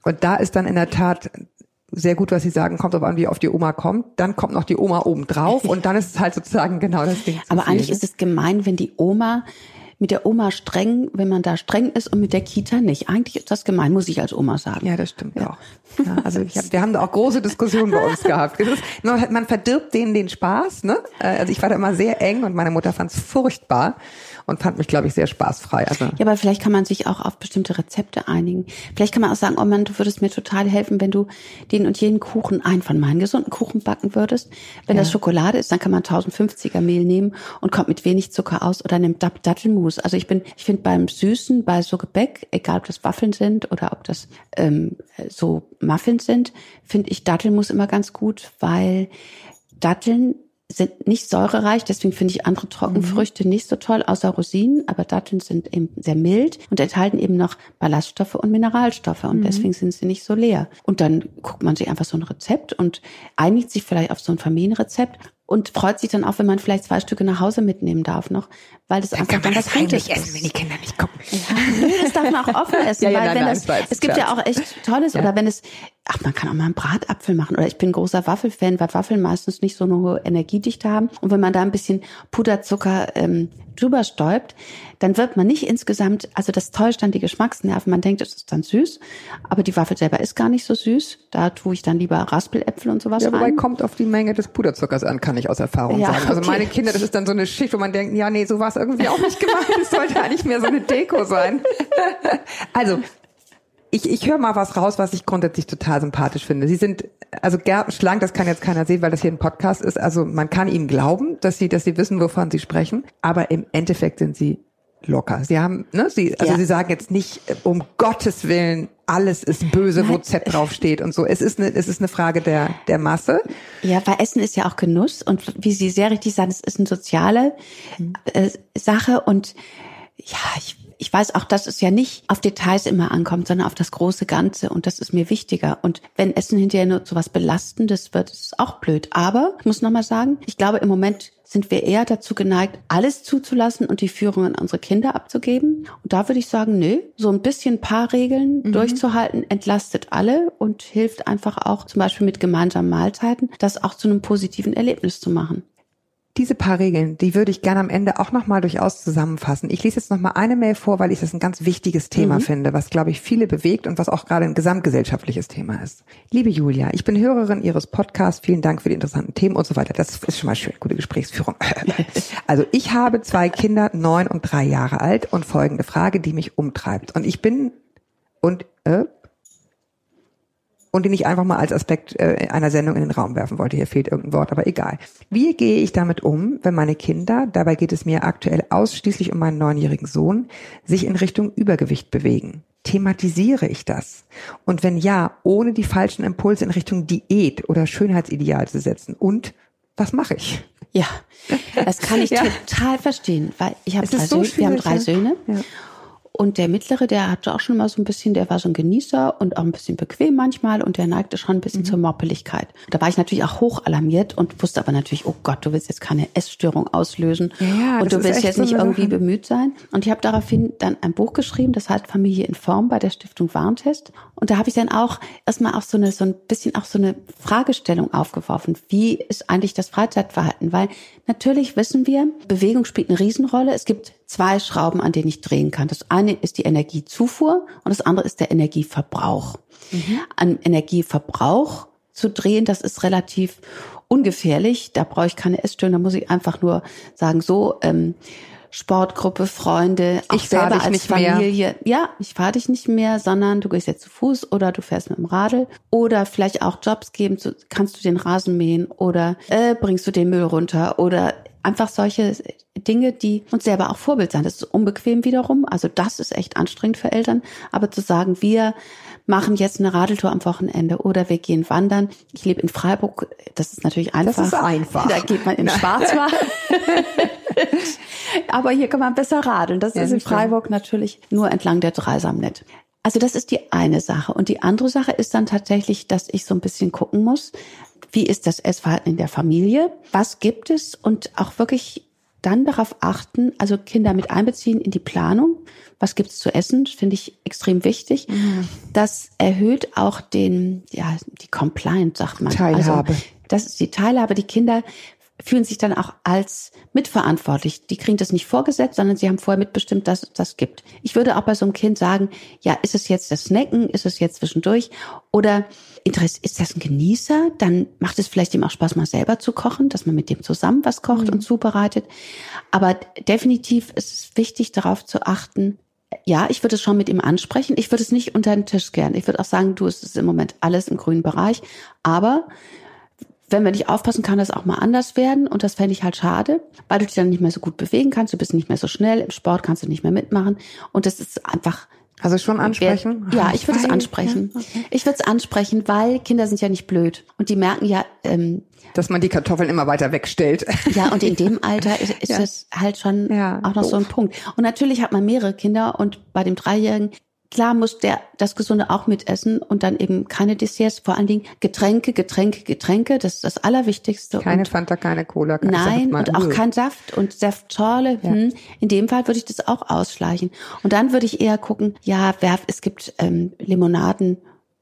Und da ist dann in der Tat sehr gut, was Sie sagen, kommt auf an, wie oft die Oma kommt. Dann kommt noch die Oma oben drauf und dann ist es halt sozusagen genau das Ding. Aber viel, eigentlich ne? ist es gemein, wenn die Oma, mit der Oma streng, wenn man da streng ist und mit der Kita nicht. Eigentlich ist das gemein, muss ich als Oma sagen. Ja, das stimmt ja. auch. Ja, also ich hab, wir haben da auch große Diskussionen bei uns gehabt. Es ist, man verdirbt denen den Spaß, ne? Also ich war da immer sehr eng und meine Mutter fand es furchtbar und fand mich, glaube ich, sehr spaßfrei. Also ja, aber vielleicht kann man sich auch auf bestimmte Rezepte einigen. Vielleicht kann man auch sagen, oh Mann, du würdest mir total helfen, wenn du den und jeden Kuchen, einen von meinen gesunden Kuchen backen würdest. Wenn ja. das Schokolade ist, dann kann man eintausendfünfziger Mehl nehmen und kommt mit wenig Zucker aus oder nimmt Dattelmus. Also ich bin, ich finde beim Süßen, bei so Gebäck, egal ob das Waffeln sind oder ob das ähm, so Muffins sind, finde ich Dattelmus immer ganz gut, weil Datteln sind nicht säurereich, deswegen finde ich andere Trockenfrüchte mhm. nicht so toll, außer Rosinen, aber Datteln sind eben sehr mild und enthalten eben noch Ballaststoffe und Mineralstoffe und mhm. deswegen sind sie nicht so leer. Und dann guckt man sich einfach so ein Rezept und einigt sich vielleicht auf so ein Familienrezept und freut sich dann auch, wenn man vielleicht zwei Stücke nach Hause mitnehmen darf noch, weil das dann einfach dann was Gutes ist. Essen, wenn die Kinder nicht gucken. Ja, nee, das darf man auch offen essen, ja, ja, weil nein, wenn nein, das, weiß, es gibt klar. ja auch echt Tolles, ja. oder wenn es, ach, man kann auch mal einen Bratapfel machen, oder ich bin großer Waffelfan, weil Waffeln meistens nicht so eine hohe Energiedichte haben und wenn man da ein bisschen Puderzucker ähm, drüber stäubt, dann wird man nicht insgesamt, also das täuscht dann die Geschmacksnerven, man denkt, es ist dann süß, aber die Waffel selber ist gar nicht so süß, da tue ich dann lieber Raspeläpfel und sowas ja, wobei rein. Kommt auf die Menge des Puderzuckers an, kann ich aus Erfahrung ja, sagen. Also okay. meine Kinder, das ist dann so eine Schicht, wo man denkt, ja nee, so war es irgendwie auch nicht gemeint, es sollte eigentlich mehr so eine Deko sein. Also, Ich, ich höre mal was raus, was ich grundsätzlich total sympathisch finde. Sie sind also gärtenschlank, das kann jetzt keiner sehen, weil das hier ein Podcast ist. Also man kann ihnen glauben, dass sie, dass sie wissen, wovon sie sprechen. Aber im Endeffekt sind sie locker. Sie haben, ne, sie, also ja. sie sagen jetzt nicht, um Gottes Willen, alles ist böse, wo Z draufsteht und so. Es ist eine, es ist eine Frage der, der Masse. Ja, weil Essen ist ja auch Genuss und wie Sie sehr richtig sagen, es ist eine soziale äh, Sache und ja, ich Ich weiß auch, dass es ja nicht auf Details immer ankommt, sondern auf das große Ganze. Und das ist mir wichtiger. Und wenn Essen hinterher nur so was Belastendes wird, ist es auch blöd. Aber ich muss nochmal sagen, ich glaube, im Moment sind wir eher dazu geneigt, alles zuzulassen und die Führung an unsere Kinder abzugeben. Und da würde ich sagen, nö, so ein bisschen ein paar Regeln mhm. durchzuhalten, entlastet alle und hilft einfach auch zum Beispiel mit gemeinsamen Mahlzeiten, das auch zu einem positiven Erlebnis zu machen. Diese paar Regeln, die würde ich gerne am Ende auch nochmal durchaus zusammenfassen. Ich lese jetzt nochmal eine Mail vor, weil ich das ein ganz wichtiges Thema mhm. finde, was, glaube ich, viele bewegt und was auch gerade ein gesamtgesellschaftliches Thema ist. Liebe Julia, ich bin Hörerin Ihres Podcasts. Vielen Dank für die interessanten Themen und so weiter. Das ist schon mal schön, gute Gesprächsführung. Also ich habe zwei Kinder, neun und drei Jahre alt und folgende Frage, die mich umtreibt. Und ich bin und äh, und den ich einfach mal als Aspekt äh, einer Sendung in den Raum werfen wollte. Hier fehlt irgendein Wort, aber egal. Wie gehe ich damit um, wenn meine Kinder, dabei geht es mir aktuell ausschließlich um meinen neunjährigen Sohn, sich in Richtung Übergewicht bewegen? Thematisiere ich das? Und wenn ja, ohne die falschen Impulse in Richtung Diät oder Schönheitsideal zu setzen? Und was mache ich? Ja, das kann ich ja. total verstehen, weil ich habe drei so Söhne, wir haben drei Söhne. Ja. Und der Mittlere, der hatte auch schon mal so ein bisschen, der war so ein Genießer und auch ein bisschen bequem manchmal und der neigte schon ein bisschen mhm. zur Moppeligkeit. Da war ich natürlich auch hoch alarmiert und wusste aber natürlich, oh Gott, du willst jetzt keine Essstörung auslösen ja, und du willst jetzt so nicht irgendwie Sache. bemüht sein. Und ich habe daraufhin dann ein Buch geschrieben, das heißt Familie in Form bei der Stiftung Warentest. Und da habe ich dann auch erstmal auch so eine so ein bisschen auch so eine Fragestellung aufgeworfen. Wie ist eigentlich das Freizeitverhalten? Weil natürlich wissen wir, Bewegung spielt eine Riesenrolle. Es gibt zwei Schrauben, an denen ich drehen kann. Das eine ist die Energiezufuhr und das andere ist der Energieverbrauch. Mhm. An Energieverbrauch zu drehen, das ist relativ ungefährlich. Da brauche ich keine Essstörung, da muss ich einfach nur sagen, so ähm, Sportgruppe, Freunde, auch ich selber als nicht Familie. Mehr. Ja, ich fahre dich nicht mehr, sondern du gehst jetzt zu Fuß oder du fährst mit dem Radl oder vielleicht auch Jobs geben, so, kannst du den Rasen mähen oder äh, bringst du den Müll runter oder einfach solche Dinge, die uns selber auch Vorbild sein. Das ist unbequem wiederum, also das ist echt anstrengend für Eltern, aber zu sagen, wir machen jetzt eine Radeltour am Wochenende oder wir gehen wandern. Ich lebe in Freiburg, das ist natürlich einfach. Das ist einfach. Da geht man in den Schwarzwald. Aber hier kann man besser radeln. Das ja, ist in Freiburg stimmt. natürlich nur entlang der Dreisamnet. Also das ist die eine Sache. Und die andere Sache ist dann tatsächlich, dass ich so ein bisschen gucken muss, wie ist das Essverhalten in der Familie? Was gibt es? Und auch wirklich dann darauf achten, also Kinder mit einbeziehen in die Planung. Was gibt's zu essen? Finde ich extrem wichtig. Mhm. Das erhöht auch den, ja, die Compliance, sagt man. Teilhabe. Also, das ist die Teilhabe. Die Kinder fühlen sich dann auch als mitverantwortlich. Die kriegen das nicht vorgesetzt, sondern sie haben vorher mitbestimmt, dass es das gibt. Ich würde auch bei so einem Kind sagen, ja, ist es jetzt das Snacken, ist es jetzt zwischendurch oder ist das ein Genießer? Dann macht es vielleicht ihm auch Spaß, mal selber zu kochen, dass man mit dem zusammen was kocht mhm. und zubereitet. Aber definitiv ist es wichtig, darauf zu achten, ja, ich würde es schon mit ihm ansprechen. Ich würde es nicht unter den Tisch kehren. Ich würde auch sagen, du, es ist im Moment alles im grünen Bereich. Aber wenn wir nicht aufpassen, kann das auch mal anders werden. Und das fände ich halt schade, weil du dich dann nicht mehr so gut bewegen kannst. Du bist nicht mehr so schnell. Im Sport kannst du nicht mehr mitmachen. Und das ist einfach... Also schon ansprechen? Ja, ich würde es ansprechen. Ja, okay. Ich würde es ansprechen, weil Kinder sind ja nicht blöd. Und die merken ja... Ähm, dass man die Kartoffeln immer weiter wegstellt. Ja, und in dem Alter ist, ist ja. das halt schon ja, auch noch doof. So ein Punkt. Und natürlich hat man mehrere Kinder und bei dem Dreijährigen... Klar muss der das Gesunde auch mitessen und dann eben keine Desserts, vor allen Dingen Getränke, Getränke, Getränke, das ist das Allerwichtigste. Keine und Fanta, keine Cola. Keine nein, und auch kein Saft und Saftschorle. Ja. Hm. In dem Fall würde ich das auch ausschleichen. Und dann würde ich eher gucken, ja, wer, es gibt ähm, Limonaden,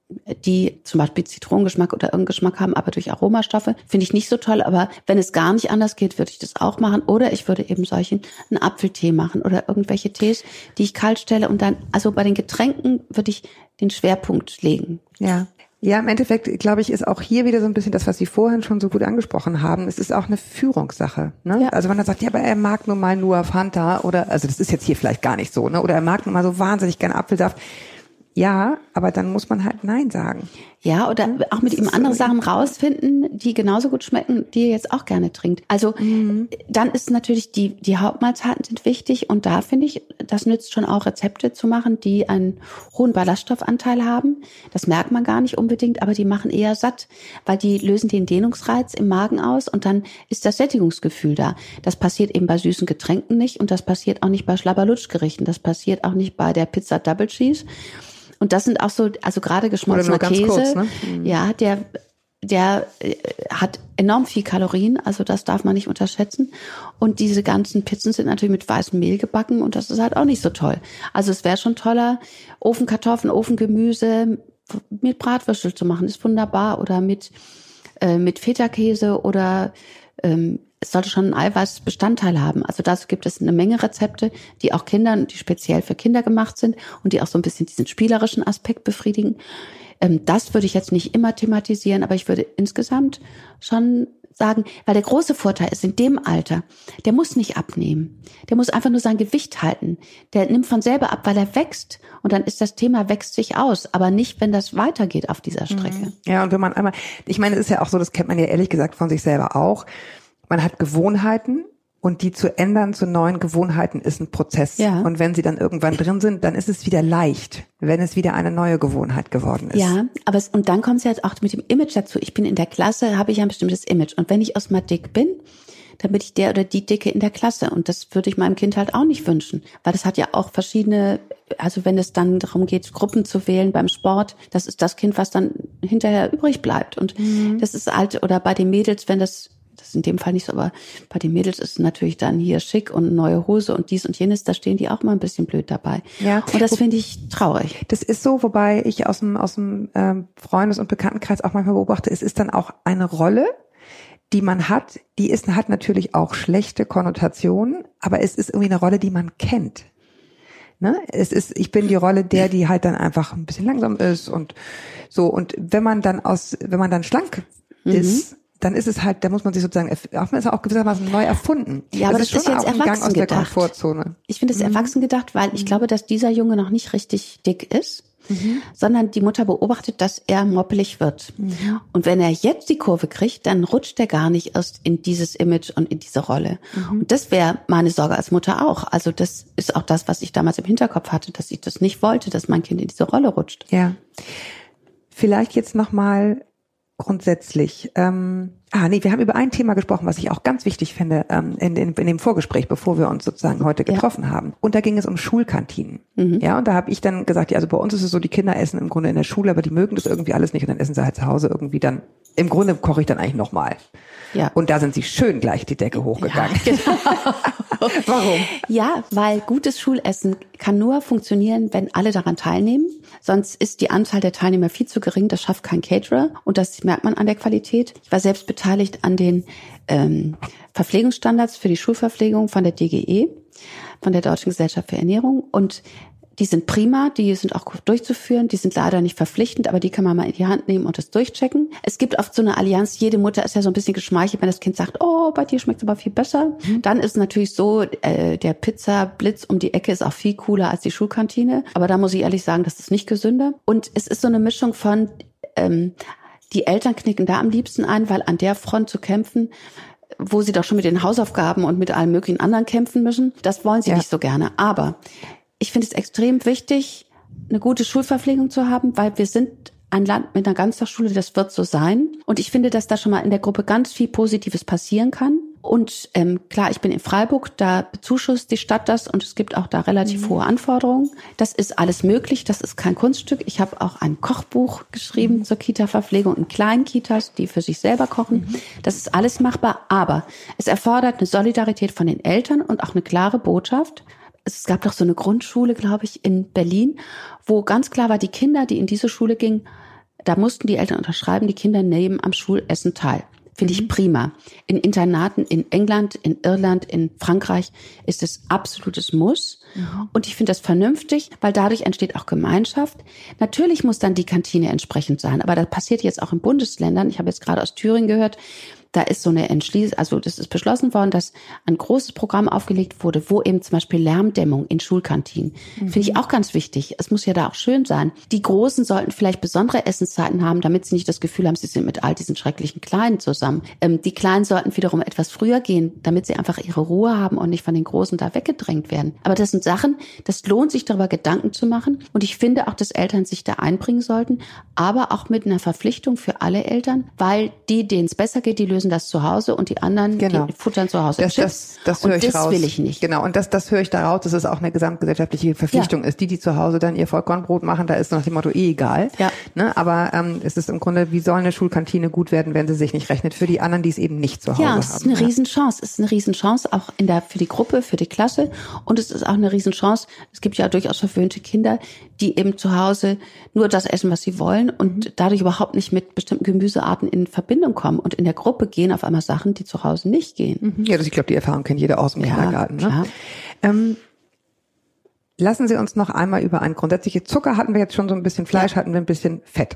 die zum Beispiel Zitronengeschmack oder irgendeinen Geschmack haben, aber durch Aromastoffe, finde ich nicht so toll. Aber wenn es gar nicht anders geht, würde ich das auch machen. Oder ich würde eben solchen einen Apfeltee machen oder irgendwelche Tees, die ich kalt stelle. Und dann, also bei den Getränken würde ich den Schwerpunkt legen. Ja. Ja, im Endeffekt, glaube ich, ist auch hier wieder so ein bisschen das, was Sie vorhin schon so gut angesprochen haben. Es ist auch eine Führungssache. Ne? Ja. Also wenn er sagt, ja, aber er mag nun mal nur Fanta oder, also das ist jetzt hier vielleicht gar nicht so, ne? Oder er mag nun mal so wahnsinnig gerne Apfelsaft. Ja, aber dann muss man halt Nein sagen. Ja, oder auch mit ihm andere Sachen rausfinden, die genauso gut schmecken, die er jetzt auch gerne trinkt. Also mhm. dann ist natürlich, die die Hauptmahlzeiten sind wichtig und da finde ich, das nützt schon auch Rezepte zu machen, die einen hohen Ballaststoffanteil haben. Das merkt man gar nicht unbedingt, aber die machen eher satt, weil die lösen den Dehnungsreiz im Magen aus und dann ist das Sättigungsgefühl da. Das passiert eben bei süßen Getränken nicht und das passiert auch nicht bei Schlabberlutschgerichten. Das passiert auch nicht bei der Pizza Double Cheese. Und das sind auch so, also gerade geschmolzener Käse, kurz, ne? mhm. ja, der, der hat enorm viel Kalorien, also das darf man nicht unterschätzen. Und diese ganzen Pizzen sind natürlich mit weißem Mehl gebacken und das ist halt auch nicht so toll. Also es wäre schon toller, Ofenkartoffeln, Ofengemüse mit Bratwürstel zu machen, ist wunderbar. Oder mit, äh, mit Feta-Käse oder ähm, es sollte schon einen Eiweißbestandteil haben. Also dazu gibt es eine Menge Rezepte, die auch Kindern, die speziell für Kinder gemacht sind und die auch so ein bisschen diesen spielerischen Aspekt befriedigen. Ähm, das würde ich jetzt nicht immer thematisieren, aber ich würde insgesamt schon sagen, weil der große Vorteil ist in dem Alter, der muss nicht abnehmen. Der muss einfach nur sein Gewicht halten. Der nimmt von selber ab, weil er wächst. Und dann ist das Thema, wächst sich aus. Aber nicht, wenn das weitergeht auf dieser Strecke. Ja, und wenn man einmal, ich meine, es ist ja auch so, das kennt man ja ehrlich gesagt von sich selber auch. Man hat Gewohnheiten und die zu ändern zu neuen Gewohnheiten ist ein Prozess. Ja. Und wenn sie dann irgendwann drin sind, dann ist es wieder leicht, wenn es wieder eine neue Gewohnheit geworden ist. Ja, aber es, und dann kommt es jetzt auch mit dem Image dazu. Ich bin in der Klasse, habe ich ein bestimmtes Image. Und wenn ich erstmal dick bin, dann bin ich der oder die Dicke in der Klasse. Und das würde ich meinem Kind halt auch nicht wünschen. Weil das hat ja auch verschiedene, also wenn es dann darum geht, Gruppen zu wählen beim Sport, das ist das Kind, was dann hinterher übrig bleibt. Und mhm. das ist halt, oder bei den Mädels, wenn das Das ist in dem Fall nicht so, aber bei den Mädels ist es natürlich dann hier schick und neue Hose und dies und jenes, da stehen die auch mal ein bisschen blöd dabei. Ja. Und das finde ich traurig. Das ist so, wobei ich aus dem, aus dem ähm, Freundes- und Bekanntenkreis auch manchmal beobachte, es ist dann auch eine Rolle, die man hat, die ist, hat natürlich auch schlechte Konnotationen, aber es ist irgendwie eine Rolle, die man kennt. Ne? Es ist, ich bin die Rolle der, die halt dann einfach ein bisschen langsam ist und so. Und wenn man dann aus, wenn man dann schlank mhm. ist, dann ist es halt, da muss man sich sozusagen, auch man ist auch gewissermaßen neu erfunden. Ja, aber das, das ist, ist jetzt erwachsen aus der gedacht. Komfortzone. Ich finde es mhm. erwachsen gedacht, weil ich glaube, dass dieser Junge noch nicht richtig dick ist, mhm. sondern die Mutter beobachtet, dass er moppelig wird. Mhm. Und wenn er jetzt die Kurve kriegt, dann rutscht er gar nicht erst in dieses Image und in diese Rolle. Mhm. Und das wäre meine Sorge als Mutter auch. Also das ist auch das, was ich damals im Hinterkopf hatte, dass ich das nicht wollte, dass mein Kind in diese Rolle rutscht. Ja. Vielleicht jetzt nochmal grundsätzlich. Ähm, ah, nee, wir haben über ein Thema gesprochen, was ich auch ganz wichtig finde ähm, in, in, in dem Vorgespräch, bevor wir uns sozusagen heute getroffen ja. haben. Und da ging es um Schulkantinen. Mhm. Ja, und da habe ich dann gesagt, ja, also bei uns ist es so, die Kinder essen im Grunde in der Schule, aber die mögen das irgendwie alles nicht und dann essen sie halt zu Hause irgendwie dann im Grunde koche ich dann eigentlich nochmal. Ja. Und da sind sie schön gleich die Decke hochgegangen. Ja, genau. Warum? Ja, weil gutes Schulessen kann nur funktionieren, wenn alle daran teilnehmen. Sonst ist die Anzahl der Teilnehmer viel zu gering. Das schafft kein Caterer. Und das merkt man an der Qualität. Ich war selbst beteiligt an den ähm, Verpflegungsstandards für die Schulverpflegung von der D G E, von der Deutschen Gesellschaft für Ernährung. Und die sind prima, die sind auch gut durchzuführen, die sind leider nicht verpflichtend, aber die kann man mal in die Hand nehmen und das durchchecken. Es gibt oft so eine Allianz, jede Mutter ist ja so ein bisschen geschmeichelt, wenn das Kind sagt, oh, bei dir schmeckt es aber viel besser. Mhm. Dann ist es natürlich so, äh, der Pizza-Blitz um die Ecke ist auch viel cooler als die Schulkantine, aber da muss ich ehrlich sagen, das ist nicht gesünder. Und es ist so eine Mischung von, ähm, die Eltern knicken da am liebsten ein, weil an der Front zu kämpfen, wo sie doch schon mit den Hausaufgaben und mit allen möglichen anderen kämpfen müssen, das wollen sie ja nicht so gerne. Aber ich finde es extrem wichtig, eine gute Schulverpflegung zu haben, weil wir sind ein Land mit einer Ganztagsschule, das wird so sein. Und ich finde, dass da schon mal in der Gruppe ganz viel Positives passieren kann. Und ähm, klar, ich bin in Freiburg, da bezuschusst die Stadt das und es gibt auch da relativ mhm. hohe Anforderungen. Das ist alles möglich, das ist kein Kunststück. Ich habe auch ein Kochbuch geschrieben mhm. zur Kita-Verpflegung in kleinen Kitas, die für sich selber kochen. Mhm. Das ist alles machbar, aber es erfordert eine Solidarität von den Eltern und auch eine klare Botschaft. Es gab doch so eine Grundschule, glaube ich, in Berlin, wo ganz klar war, die Kinder, die in diese Schule gingen, da mussten die Eltern unterschreiben, die Kinder nehmen am Schulessen teil. Finde ich prima. In Internaten in England, in Irland, in Frankreich ist es absolutes Muss. Mhm. Und ich finde das vernünftig, weil dadurch entsteht auch Gemeinschaft. Natürlich muss dann die Kantine entsprechend sein, aber das passiert jetzt auch in Bundesländern. Ich habe jetzt gerade aus Thüringen gehört, da ist so eine Entschließung, also das ist beschlossen worden, dass ein großes Programm aufgelegt wurde, wo eben zum Beispiel Lärmdämmung in Schulkantinen. Mhm. Finde ich auch ganz wichtig. Es muss ja da auch schön sein. Die Großen sollten vielleicht besondere Essenszeiten haben, damit sie nicht das Gefühl haben, sie sind mit all diesen schrecklichen Kleinen zusammen. Ähm, die Kleinen sollten wiederum etwas früher gehen, damit sie einfach ihre Ruhe haben und nicht von den Großen da weggedrängt werden. Aber das sind Sachen, das lohnt sich darüber Gedanken zu machen. Und ich finde auch, dass Eltern sich da einbringen sollten, aber auch mit einer Verpflichtung für alle Eltern, weil die, denen es besser geht, die lösen das zu Hause und die anderen, genau. die futtern zu Hause das, Chips. Das, das höre und ich das raus. will ich nicht. Genau, und das, das höre ich da raus, dass es auch eine gesamtgesellschaftliche Verpflichtung ja. ist. Die, die zu Hause dann ihr Vollkornbrot machen, da ist nach dem Motto eh egal. Ja. Ne? Aber ähm, es ist im Grunde, wie soll eine Schulkantine gut werden, wenn sie sich nicht rechnet? Für die anderen, die es eben nicht zu Hause haben. Ja, es ist eine ja. Riesenchance. Es ist eine Riesenchance auch in der für die Gruppe, für die Klasse. Und es ist auch eine Riesenchance. Es gibt ja durchaus verwöhnte Kinder, die eben zu Hause nur das essen, was sie wollen und mhm. dadurch überhaupt nicht mit bestimmten Gemüsearten in Verbindung kommen. Und in der Gruppe gehen auf einmal Sachen, die zu Hause nicht gehen. Ja, das, ich glaube, die Erfahrung kennt jeder aus dem ja, Kindergarten. Ne? Ähm, lassen Sie uns noch einmal über ein grundsätzliches Zucker hatten wir jetzt schon so ein bisschen, Fleisch ja. hatten wir ein bisschen Fett.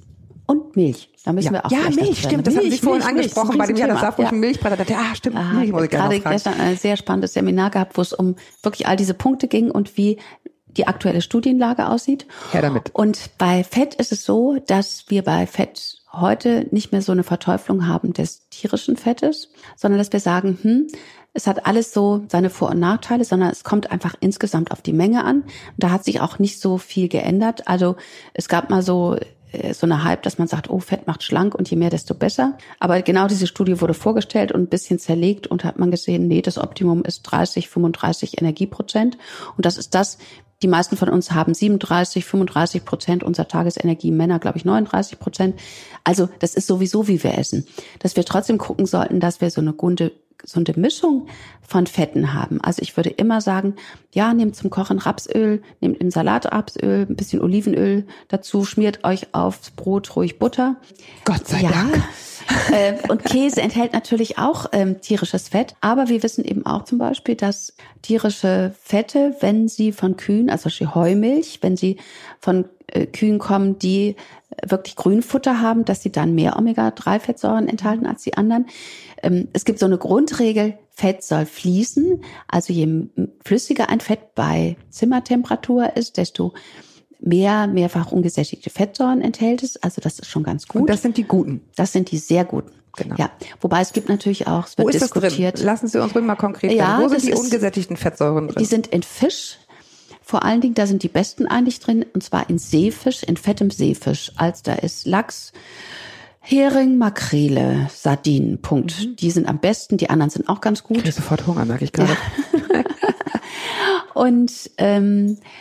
Und Milch. Da müssen ja. wir auch Ja, Milch, stimmt. Das Milch, haben Sie vorhin Milch, angesprochen Milch, bei dem Jahr der saarbrücken ja. Milchbrei. Da dachte ich, ah, stimmt, ah, Milch muss ich gerne gerade fragen. gestern ein sehr spannendes Seminar gehabt, wo es um wirklich all diese Punkte ging und wie die aktuelle Studienlage aussieht. Her damit. Und bei Fett ist es so, dass wir bei Fett heute nicht mehr so eine Verteuflung haben des tierischen Fettes, sondern dass wir sagen, hm, es hat alles so seine Vor- und Nachteile, sondern es kommt einfach insgesamt auf die Menge an. Und da hat sich auch nicht so viel geändert. Also es gab mal so so eine Hype, dass man sagt, oh, Fett macht schlank und je mehr, desto besser. Aber genau diese Studie wurde vorgestellt und ein bisschen zerlegt und hat man gesehen, nee, das Optimum ist dreißig, fünfunddreißig Energieprozent. Und das ist das, die meisten von uns haben siebenunddreißig, fünfunddreißig Prozent unserer Tagesenergie, Männer, glaube ich, neununddreißig Prozent. Also das ist sowieso, wie wir essen. Dass wir trotzdem gucken sollten, dass wir so eine gute so eine Mischung von Fetten haben. Also ich würde immer sagen, ja, nehmt zum Kochen Rapsöl, nehmt im Salat Rapsöl, ein bisschen Olivenöl dazu, schmiert euch aufs Brot ruhig Butter. Gott sei ja. Dank. äh, und Käse enthält natürlich auch ähm, tierisches Fett, aber wir wissen eben auch zum Beispiel, dass tierische Fette, wenn sie von Kühen, also die Heumilch, wenn sie von äh, Kühen kommen, die wirklich Grünfutter haben, dass sie dann mehr Omega drei Fettsäuren enthalten als die anderen. Ähm, es gibt so eine Grundregel, Fett soll fließen. Also je flüssiger ein Fett bei Zimmertemperatur ist, desto mehr mehrfach ungesättigte Fettsäuren enthält es. Also das ist schon ganz gut. Und das sind die guten. Das sind die sehr guten. Genau. Ja, wobei es gibt natürlich auch, es wird Wo ist diskutiert. Das drin? Lassen Sie uns ruhig mal konkret ja, werden. Wo sind die ist, ungesättigten Fettsäuren drin? Die sind in Fisch. Vor allen Dingen, da sind die besten eigentlich drin, und zwar in Seefisch, in fettem Seefisch. Als da ist Lachs, Hering, Makrele, Sardinen, Punkt. Mhm. Die sind am besten, die anderen sind auch ganz gut. Ich kriege sofort Hunger, merke ich gerade. Ja. Und ähm,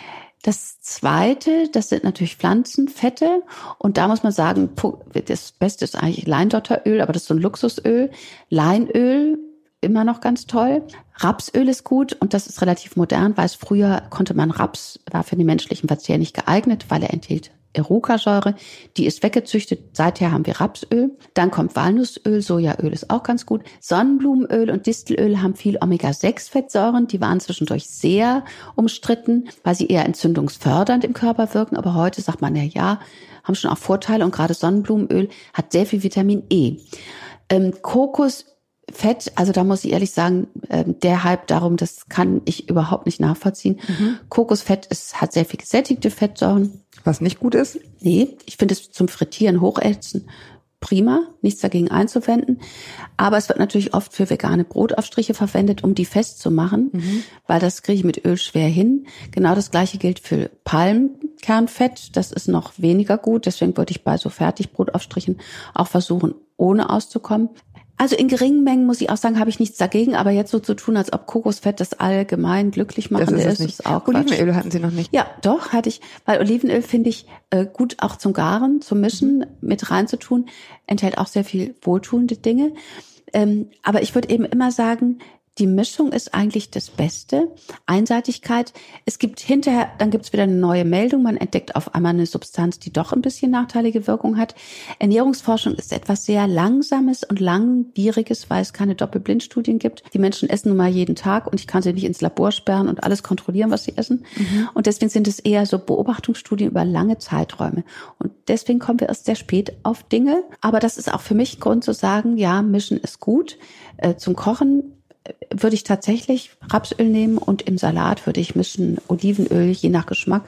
Das Zweite, das sind natürlich Pflanzenfette. Und da muss man sagen, das Beste ist eigentlich Leindotteröl, aber das ist so ein Luxusöl. Leinöl, immer noch ganz toll. Rapsöl ist gut und das ist relativ modern, weil es früher konnte man Raps, war für den menschlichen Verzehr nicht geeignet, weil er enthielt Eruca-Säure. Die ist weggezüchtet. Seither haben wir Rapsöl. Dann kommt Walnussöl, Sojaöl ist auch ganz gut. Sonnenblumenöl und Distelöl haben viel Omega sechs Fettsäuren. Die waren zwischendurch sehr umstritten, weil sie eher entzündungsfördernd im Körper wirken. Aber heute sagt man ja, ja, haben schon auch Vorteile. Und gerade Sonnenblumenöl hat sehr viel Vitamin E. Ähm, Kokos Fett, also da muss ich ehrlich sagen, der Hype darum, das kann ich überhaupt nicht nachvollziehen. Mhm. Kokosfett ist, hat sehr viel gesättigte Fettsäuren. Was nicht gut ist? Nee, ich finde es zum Frittieren, Hochätzen prima, nichts dagegen einzuwenden. Aber es wird natürlich oft für vegane Brotaufstriche verwendet, um die festzumachen, mhm. weil das kriege ich mit Öl schwer hin. Genau das Gleiche gilt für Palmkernfett. Das ist noch weniger gut. Deswegen würde ich bei so Fertigbrotaufstrichen auch versuchen, ohne auszukommen. Also in geringen Mengen, muss ich auch sagen, habe ich nichts dagegen, aber jetzt so zu tun, als ob Kokosfett das allgemein glücklich machen ist, ist, ist ist auch Olivenöl Quatsch. Hatten Sie noch nicht? Ja, doch, hatte ich, weil Olivenöl finde ich äh, gut auch zum Garen, zum Mischen mhm. mit reinzutun, enthält auch sehr viel wohltuende Dinge. Ähm, aber ich würde eben immer sagen, die Mischung ist eigentlich das Beste. Einseitigkeit. Es gibt hinterher, dann gibt es wieder eine neue Meldung. Man entdeckt auf einmal eine Substanz, die doch ein bisschen nachteilige Wirkung hat. Ernährungsforschung ist etwas sehr Langsames und Langwieriges, weil es keine Doppelblindstudien gibt. Die Menschen essen nun mal jeden Tag und ich kann sie nicht ins Labor sperren und alles kontrollieren, was sie essen. Mhm. Und deswegen sind es eher so Beobachtungsstudien über lange Zeiträume. Und deswegen kommen wir erst sehr spät auf Dinge. Aber das ist auch für mich Grund zu sagen, ja, mischen ist gut. Äh, zum Kochen würde ich tatsächlich Rapsöl nehmen und im Salat würde ich mischen Olivenöl, je nach Geschmack.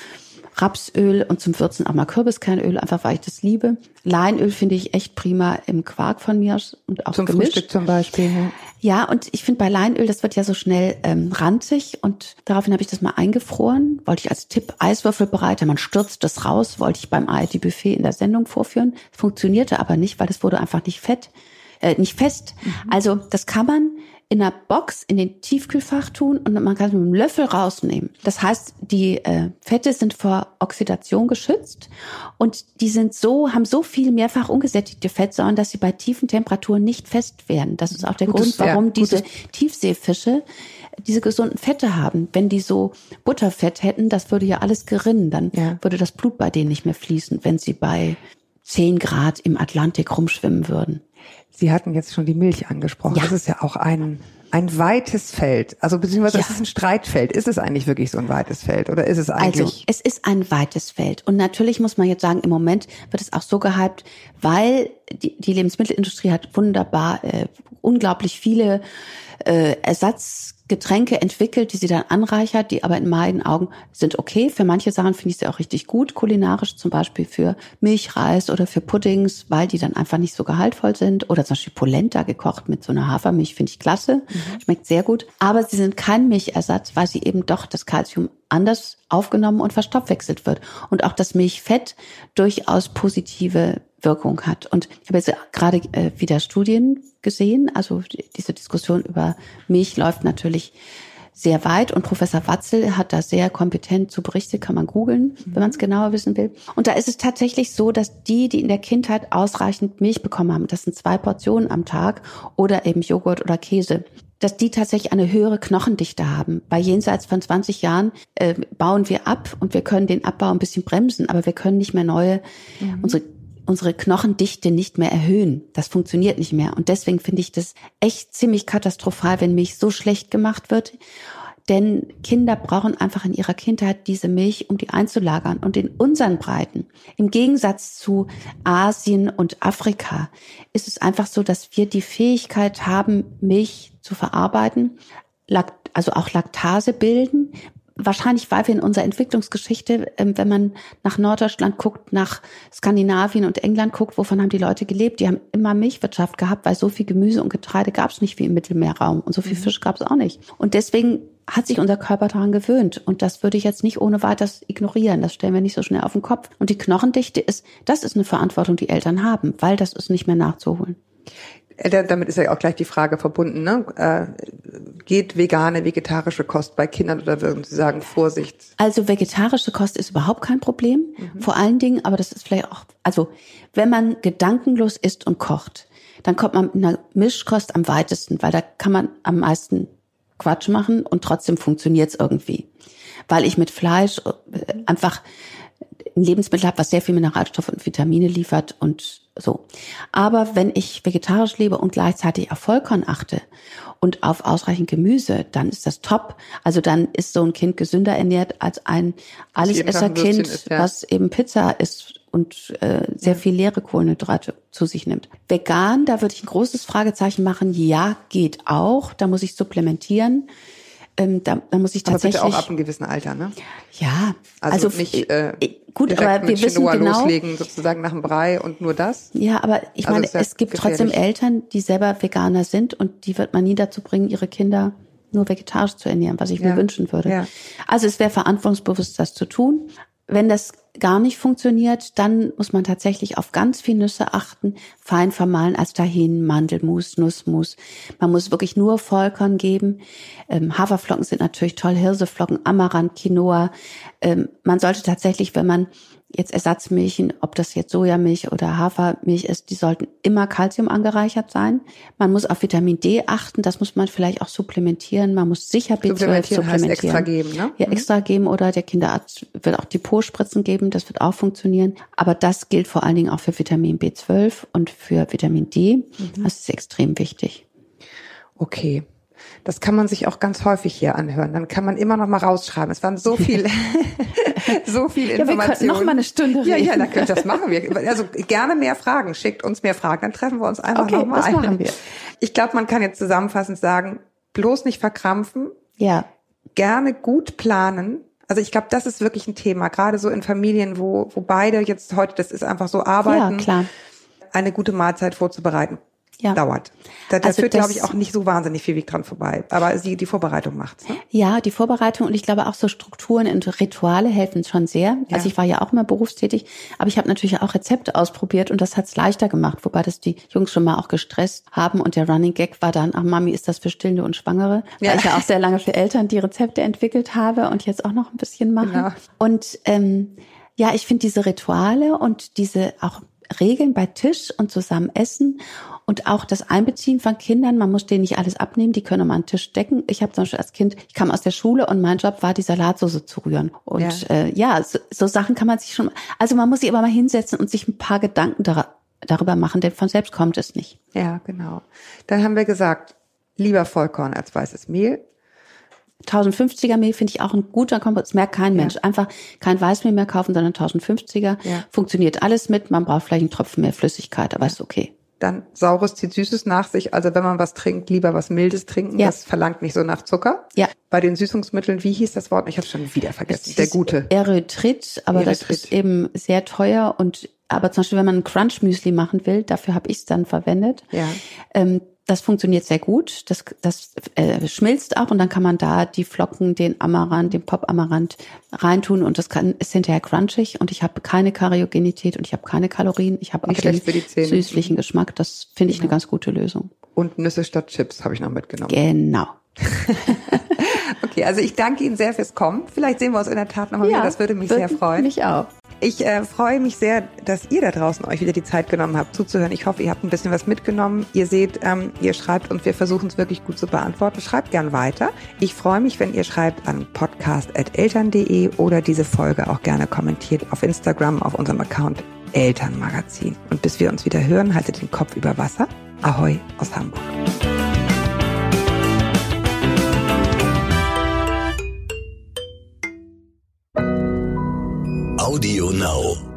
Rapsöl und zum Würzen auch mal Kürbiskernöl, einfach weil ich das liebe. Leinöl finde ich echt prima im Quark von mir und auch zum gemischt. Frühstück zum Beispiel. Ja, ja und ich finde bei Leinöl, das wird ja so schnell ähm, ranzig und daraufhin habe ich das mal eingefroren. Wollte ich als Tipp Eiswürfelbereiter, man stürzt das raus, wollte ich beim A R D-Buffet in der Sendung vorführen. Funktionierte aber nicht, weil das wurde einfach nicht fett, äh, nicht fest. Mhm. Also das kann man in einer Box in den Tiefkühlfach tun und man kann es mit einem Löffel rausnehmen. Das heißt, die äh, Fette sind vor Oxidation geschützt und die sind so, haben so viel mehrfach ungesättigte Fettsäuren, dass sie bei tiefen Temperaturen nicht fest werden. Das ist auch der Gutes, Grund, warum ja, diese Tiefseefische diese gesunden Fette haben. Wenn die so Butterfett hätten, das würde ja alles gerinnen. Dann ja. würde das Blut bei denen nicht mehr fließen, wenn sie bei zehn Grad im Atlantik rumschwimmen würden. Sie hatten jetzt schon die Milch angesprochen. Ja. Das ist ja auch ein ein weites Feld. Also beziehungsweise ja. es ist ein Streitfeld. Ist es eigentlich wirklich so ein weites Feld oder ist es eigentlich? Also es ist ein weites Feld. Und natürlich muss man jetzt sagen, im Moment wird es auch so gehypt, weil die, die Lebensmittelindustrie hat wunderbar äh, unglaublich viele äh, Ersatzgetränke entwickelt, die sie dann anreichert, die aber in meinen Augen sind okay. Für manche Sachen finde ich sie auch richtig gut, kulinarisch, zum Beispiel für Milchreis oder für Puddings, weil die dann einfach nicht so gehaltvoll sind. Oder zum Beispiel Polenta gekocht mit so einer Hafermilch, finde ich klasse. Mhm. Schmeckt sehr gut. Aber sie sind kein Milchersatz, weil sie eben doch das Kalzium anders aufgenommen und verstoffwechselt wird. Und auch das Milchfett durchaus positive Wirkung hat. Und ich habe jetzt gerade äh, wieder Studien gesehen. Also diese Diskussion über Milch läuft natürlich sehr weit und Professor Watzel hat da sehr kompetent zu berichtet, kann man googeln, mhm. wenn man es genauer wissen will. Und da ist es tatsächlich so, dass die, die in der Kindheit ausreichend Milch bekommen haben, das sind zwei Portionen am Tag oder eben Joghurt oder Käse, dass die tatsächlich eine höhere Knochendichte haben. Bei jenseits von zwanzig Jahren äh, bauen wir ab und wir können den Abbau ein bisschen bremsen, aber wir können nicht mehr neue, mhm. unsere unsere Knochendichte nicht mehr erhöhen. Das funktioniert nicht mehr. Und deswegen finde ich das echt ziemlich katastrophal, wenn Milch so schlecht gemacht wird. Denn Kinder brauchen einfach in ihrer Kindheit diese Milch, um die einzulagern. Und in unseren Breiten, im Gegensatz zu Asien und Afrika, ist es einfach so, dass wir die Fähigkeit haben, Milch zu verarbeiten, also auch Laktase bilden. Wahrscheinlich, weil wir in unserer Entwicklungsgeschichte, wenn man nach Norddeutschland guckt, nach Skandinavien und England guckt, wovon haben die Leute gelebt? Die haben immer Milchwirtschaft gehabt, weil so viel Gemüse und Getreide gab es nicht wie im Mittelmeerraum und so viel Fisch gab es auch nicht. Und deswegen hat sich unser Körper daran gewöhnt und das würde ich jetzt nicht ohne weiteres ignorieren. Das stellen wir nicht so schnell auf den Kopf. Und die Knochendichte ist, das ist eine Verantwortung, die Eltern haben, weil das ist nicht mehr nachzuholen. Damit ist ja auch gleich die Frage verbunden, ne? Äh, geht vegane, vegetarische Kost bei Kindern oder würden Sie sagen, Vorsicht? Also vegetarische Kost ist überhaupt kein Problem. Mhm. Vor allen Dingen, aber das ist vielleicht auch, also wenn man gedankenlos isst und kocht, dann kommt man mit einer Mischkost am weitesten, weil da kann man am meisten Quatsch machen und trotzdem funktioniert es irgendwie. Weil ich mit Fleisch einfach ein Lebensmittel habe, was sehr viel Mineralstoffe und Vitamine liefert und so. Aber wenn ich vegetarisch lebe und gleichzeitig auf Vollkorn achte und auf ausreichend Gemüse, dann ist das top. Also dann ist so ein Kind gesünder ernährt als ein Allesesserkind, ist, ja. was eben Pizza isst und äh, sehr viel leere Kohlenhydrate zu sich nimmt. Vegan, da würde ich ein großes Fragezeichen machen. Ja, geht auch. Da muss ich supplementieren. Ähm, da, da muss ich tatsächlich. Aber bitte auch ab einem gewissen Alter, ne? Ja, also, also nicht äh, gut, aber wir mit wissen genau, loslegen, sozusagen nach dem Brei und nur das. Ja, aber ich also meine, ja es gibt gefährlich. Trotzdem Eltern, die selber Veganer sind und die wird man nie dazu bringen, ihre Kinder nur vegetarisch zu ernähren, was ich ja. mir wünschen würde. Ja. Also es wäre verantwortungsbewusst, das zu tun. Wenn das gar nicht funktioniert, dann muss man tatsächlich auf ganz viel Nüsse achten, fein vermahlen als Tahin, Mandelmus, Nussmus. Man muss wirklich nur Vollkorn geben. Ähm, Haferflocken sind natürlich toll, Hirseflocken, Amaranth, Quinoa. Ähm, man sollte tatsächlich, wenn man jetzt Ersatzmilchen, ob das jetzt Sojamilch oder Hafermilch ist, die sollten immer Kalzium angereichert sein. Man muss auf Vitamin D achten, das muss man vielleicht auch supplementieren. Man muss sicher B zwölf supplementieren. Heißt extra geben, ne? Ja, extra geben oder der Kinderarzt wird auch Depotspritzen geben, das wird auch funktionieren. Aber das gilt vor allen Dingen auch für Vitamin B zwölf und für Vitamin D. Mhm. Das ist extrem wichtig. Okay. Das kann man sich auch ganz häufig hier anhören. Dann kann man immer noch mal rausschreiben. Es waren so viel, so viel Informationen. Ja, wir könnten noch mal eine Stunde reden. Ja, ja, da könnt, das machen wir. Also gerne mehr Fragen. Schickt uns mehr Fragen. Dann treffen wir uns einfach okay, noch mal. Das machen wir. Ich glaube, man kann jetzt zusammenfassend sagen, bloß nicht verkrampfen. Ja. Gerne gut planen. Also ich glaube, das ist wirklich ein Thema. Gerade so in Familien, wo, wo beide jetzt heute, das ist einfach so arbeiten. Ja, klar. Eine gute Mahlzeit vorzubereiten. Ja. Dauert. Da, da also führt, glaube ich, auch nicht so wahnsinnig viel Weg dran vorbei. Aber die, die Vorbereitung macht's. Ne? Ja, die Vorbereitung und ich glaube auch so Strukturen und Rituale helfen schon sehr. Ja. Also ich war ja auch immer berufstätig, aber ich habe natürlich auch Rezepte ausprobiert und das hat's leichter gemacht, wobei das die Jungs schon mal auch gestresst haben und der Running Gag war dann, ach Mami, ist das für Stillende und Schwangere? Ja. Weil ich ja auch sehr lange für Eltern die Rezepte entwickelt habe und jetzt auch noch ein bisschen mache. Genau. Und ähm, ja, ich finde diese Rituale und diese auch Regeln bei Tisch und zusammen essen und auch das Einbeziehen von Kindern, man muss denen nicht alles abnehmen, die können mal einen Tisch decken. Ich habe zum Beispiel als Kind, ich kam aus der Schule und mein Job war, die Salatsauce zu rühren. Und ja, äh, ja so, so Sachen kann man sich schon, also man muss sich aber mal hinsetzen und sich ein paar Gedanken dar- darüber machen, denn von selbst kommt es nicht. Ja, genau. Dann haben wir gesagt, lieber Vollkorn als weißes Mehl. tausendfünfziger Mehl finde ich auch ein guter Kompromiss. Das merkt kein Mensch. Ja. Einfach kein Weißmehl mehr kaufen, sondern tausendfünfziger. Ja. Funktioniert alles mit. Man braucht vielleicht einen Tropfen mehr Flüssigkeit, aber ja. ist okay. Dann Saures zieht Süßes nach sich. Also wenn man was trinkt, lieber was Mildes trinken. Ja. Das verlangt nicht so nach Zucker. Ja. Bei den Süßungsmitteln, wie hieß das Wort? Ich habe schon wieder vergessen. Der gute. Erythrit, aber Erythrit. Das ist eben sehr teuer. Und aber zum Beispiel, wenn man ein Crunch-Müsli machen will, dafür habe ich es dann verwendet. Ja. Ähm, Das funktioniert sehr gut. Das, das äh, schmilzt auch und dann kann man da die Flocken, den Amaranth, den Pop-Amaranth reintun und das kann, ist hinterher crunchig und ich habe keine Kariogenität und ich habe keine Kalorien. Ich habe auch den süßlichen Geschmack. Das finde ich genau. eine ganz gute Lösung. Und Nüsse statt Chips habe ich noch mitgenommen. Genau. Okay, also ich danke Ihnen sehr fürs Kommen. Vielleicht sehen wir uns in der Tat nochmal ja, wieder. Das würde mich sehr freuen. Mich auch. Ich äh, freue mich sehr, dass ihr da draußen euch wieder die Zeit genommen habt, zuzuhören. Ich hoffe, ihr habt ein bisschen was mitgenommen. Ihr seht, ähm, ihr schreibt und wir versuchen es wirklich gut zu beantworten. Schreibt gern weiter. Ich freue mich, wenn ihr schreibt an podcast at eltern punkt de oder diese Folge auch gerne kommentiert auf Instagram, auf unserem Account Elternmagazin. Und bis wir uns wieder hören, haltet den Kopf über Wasser. Ahoi aus Hamburg. Audio Now.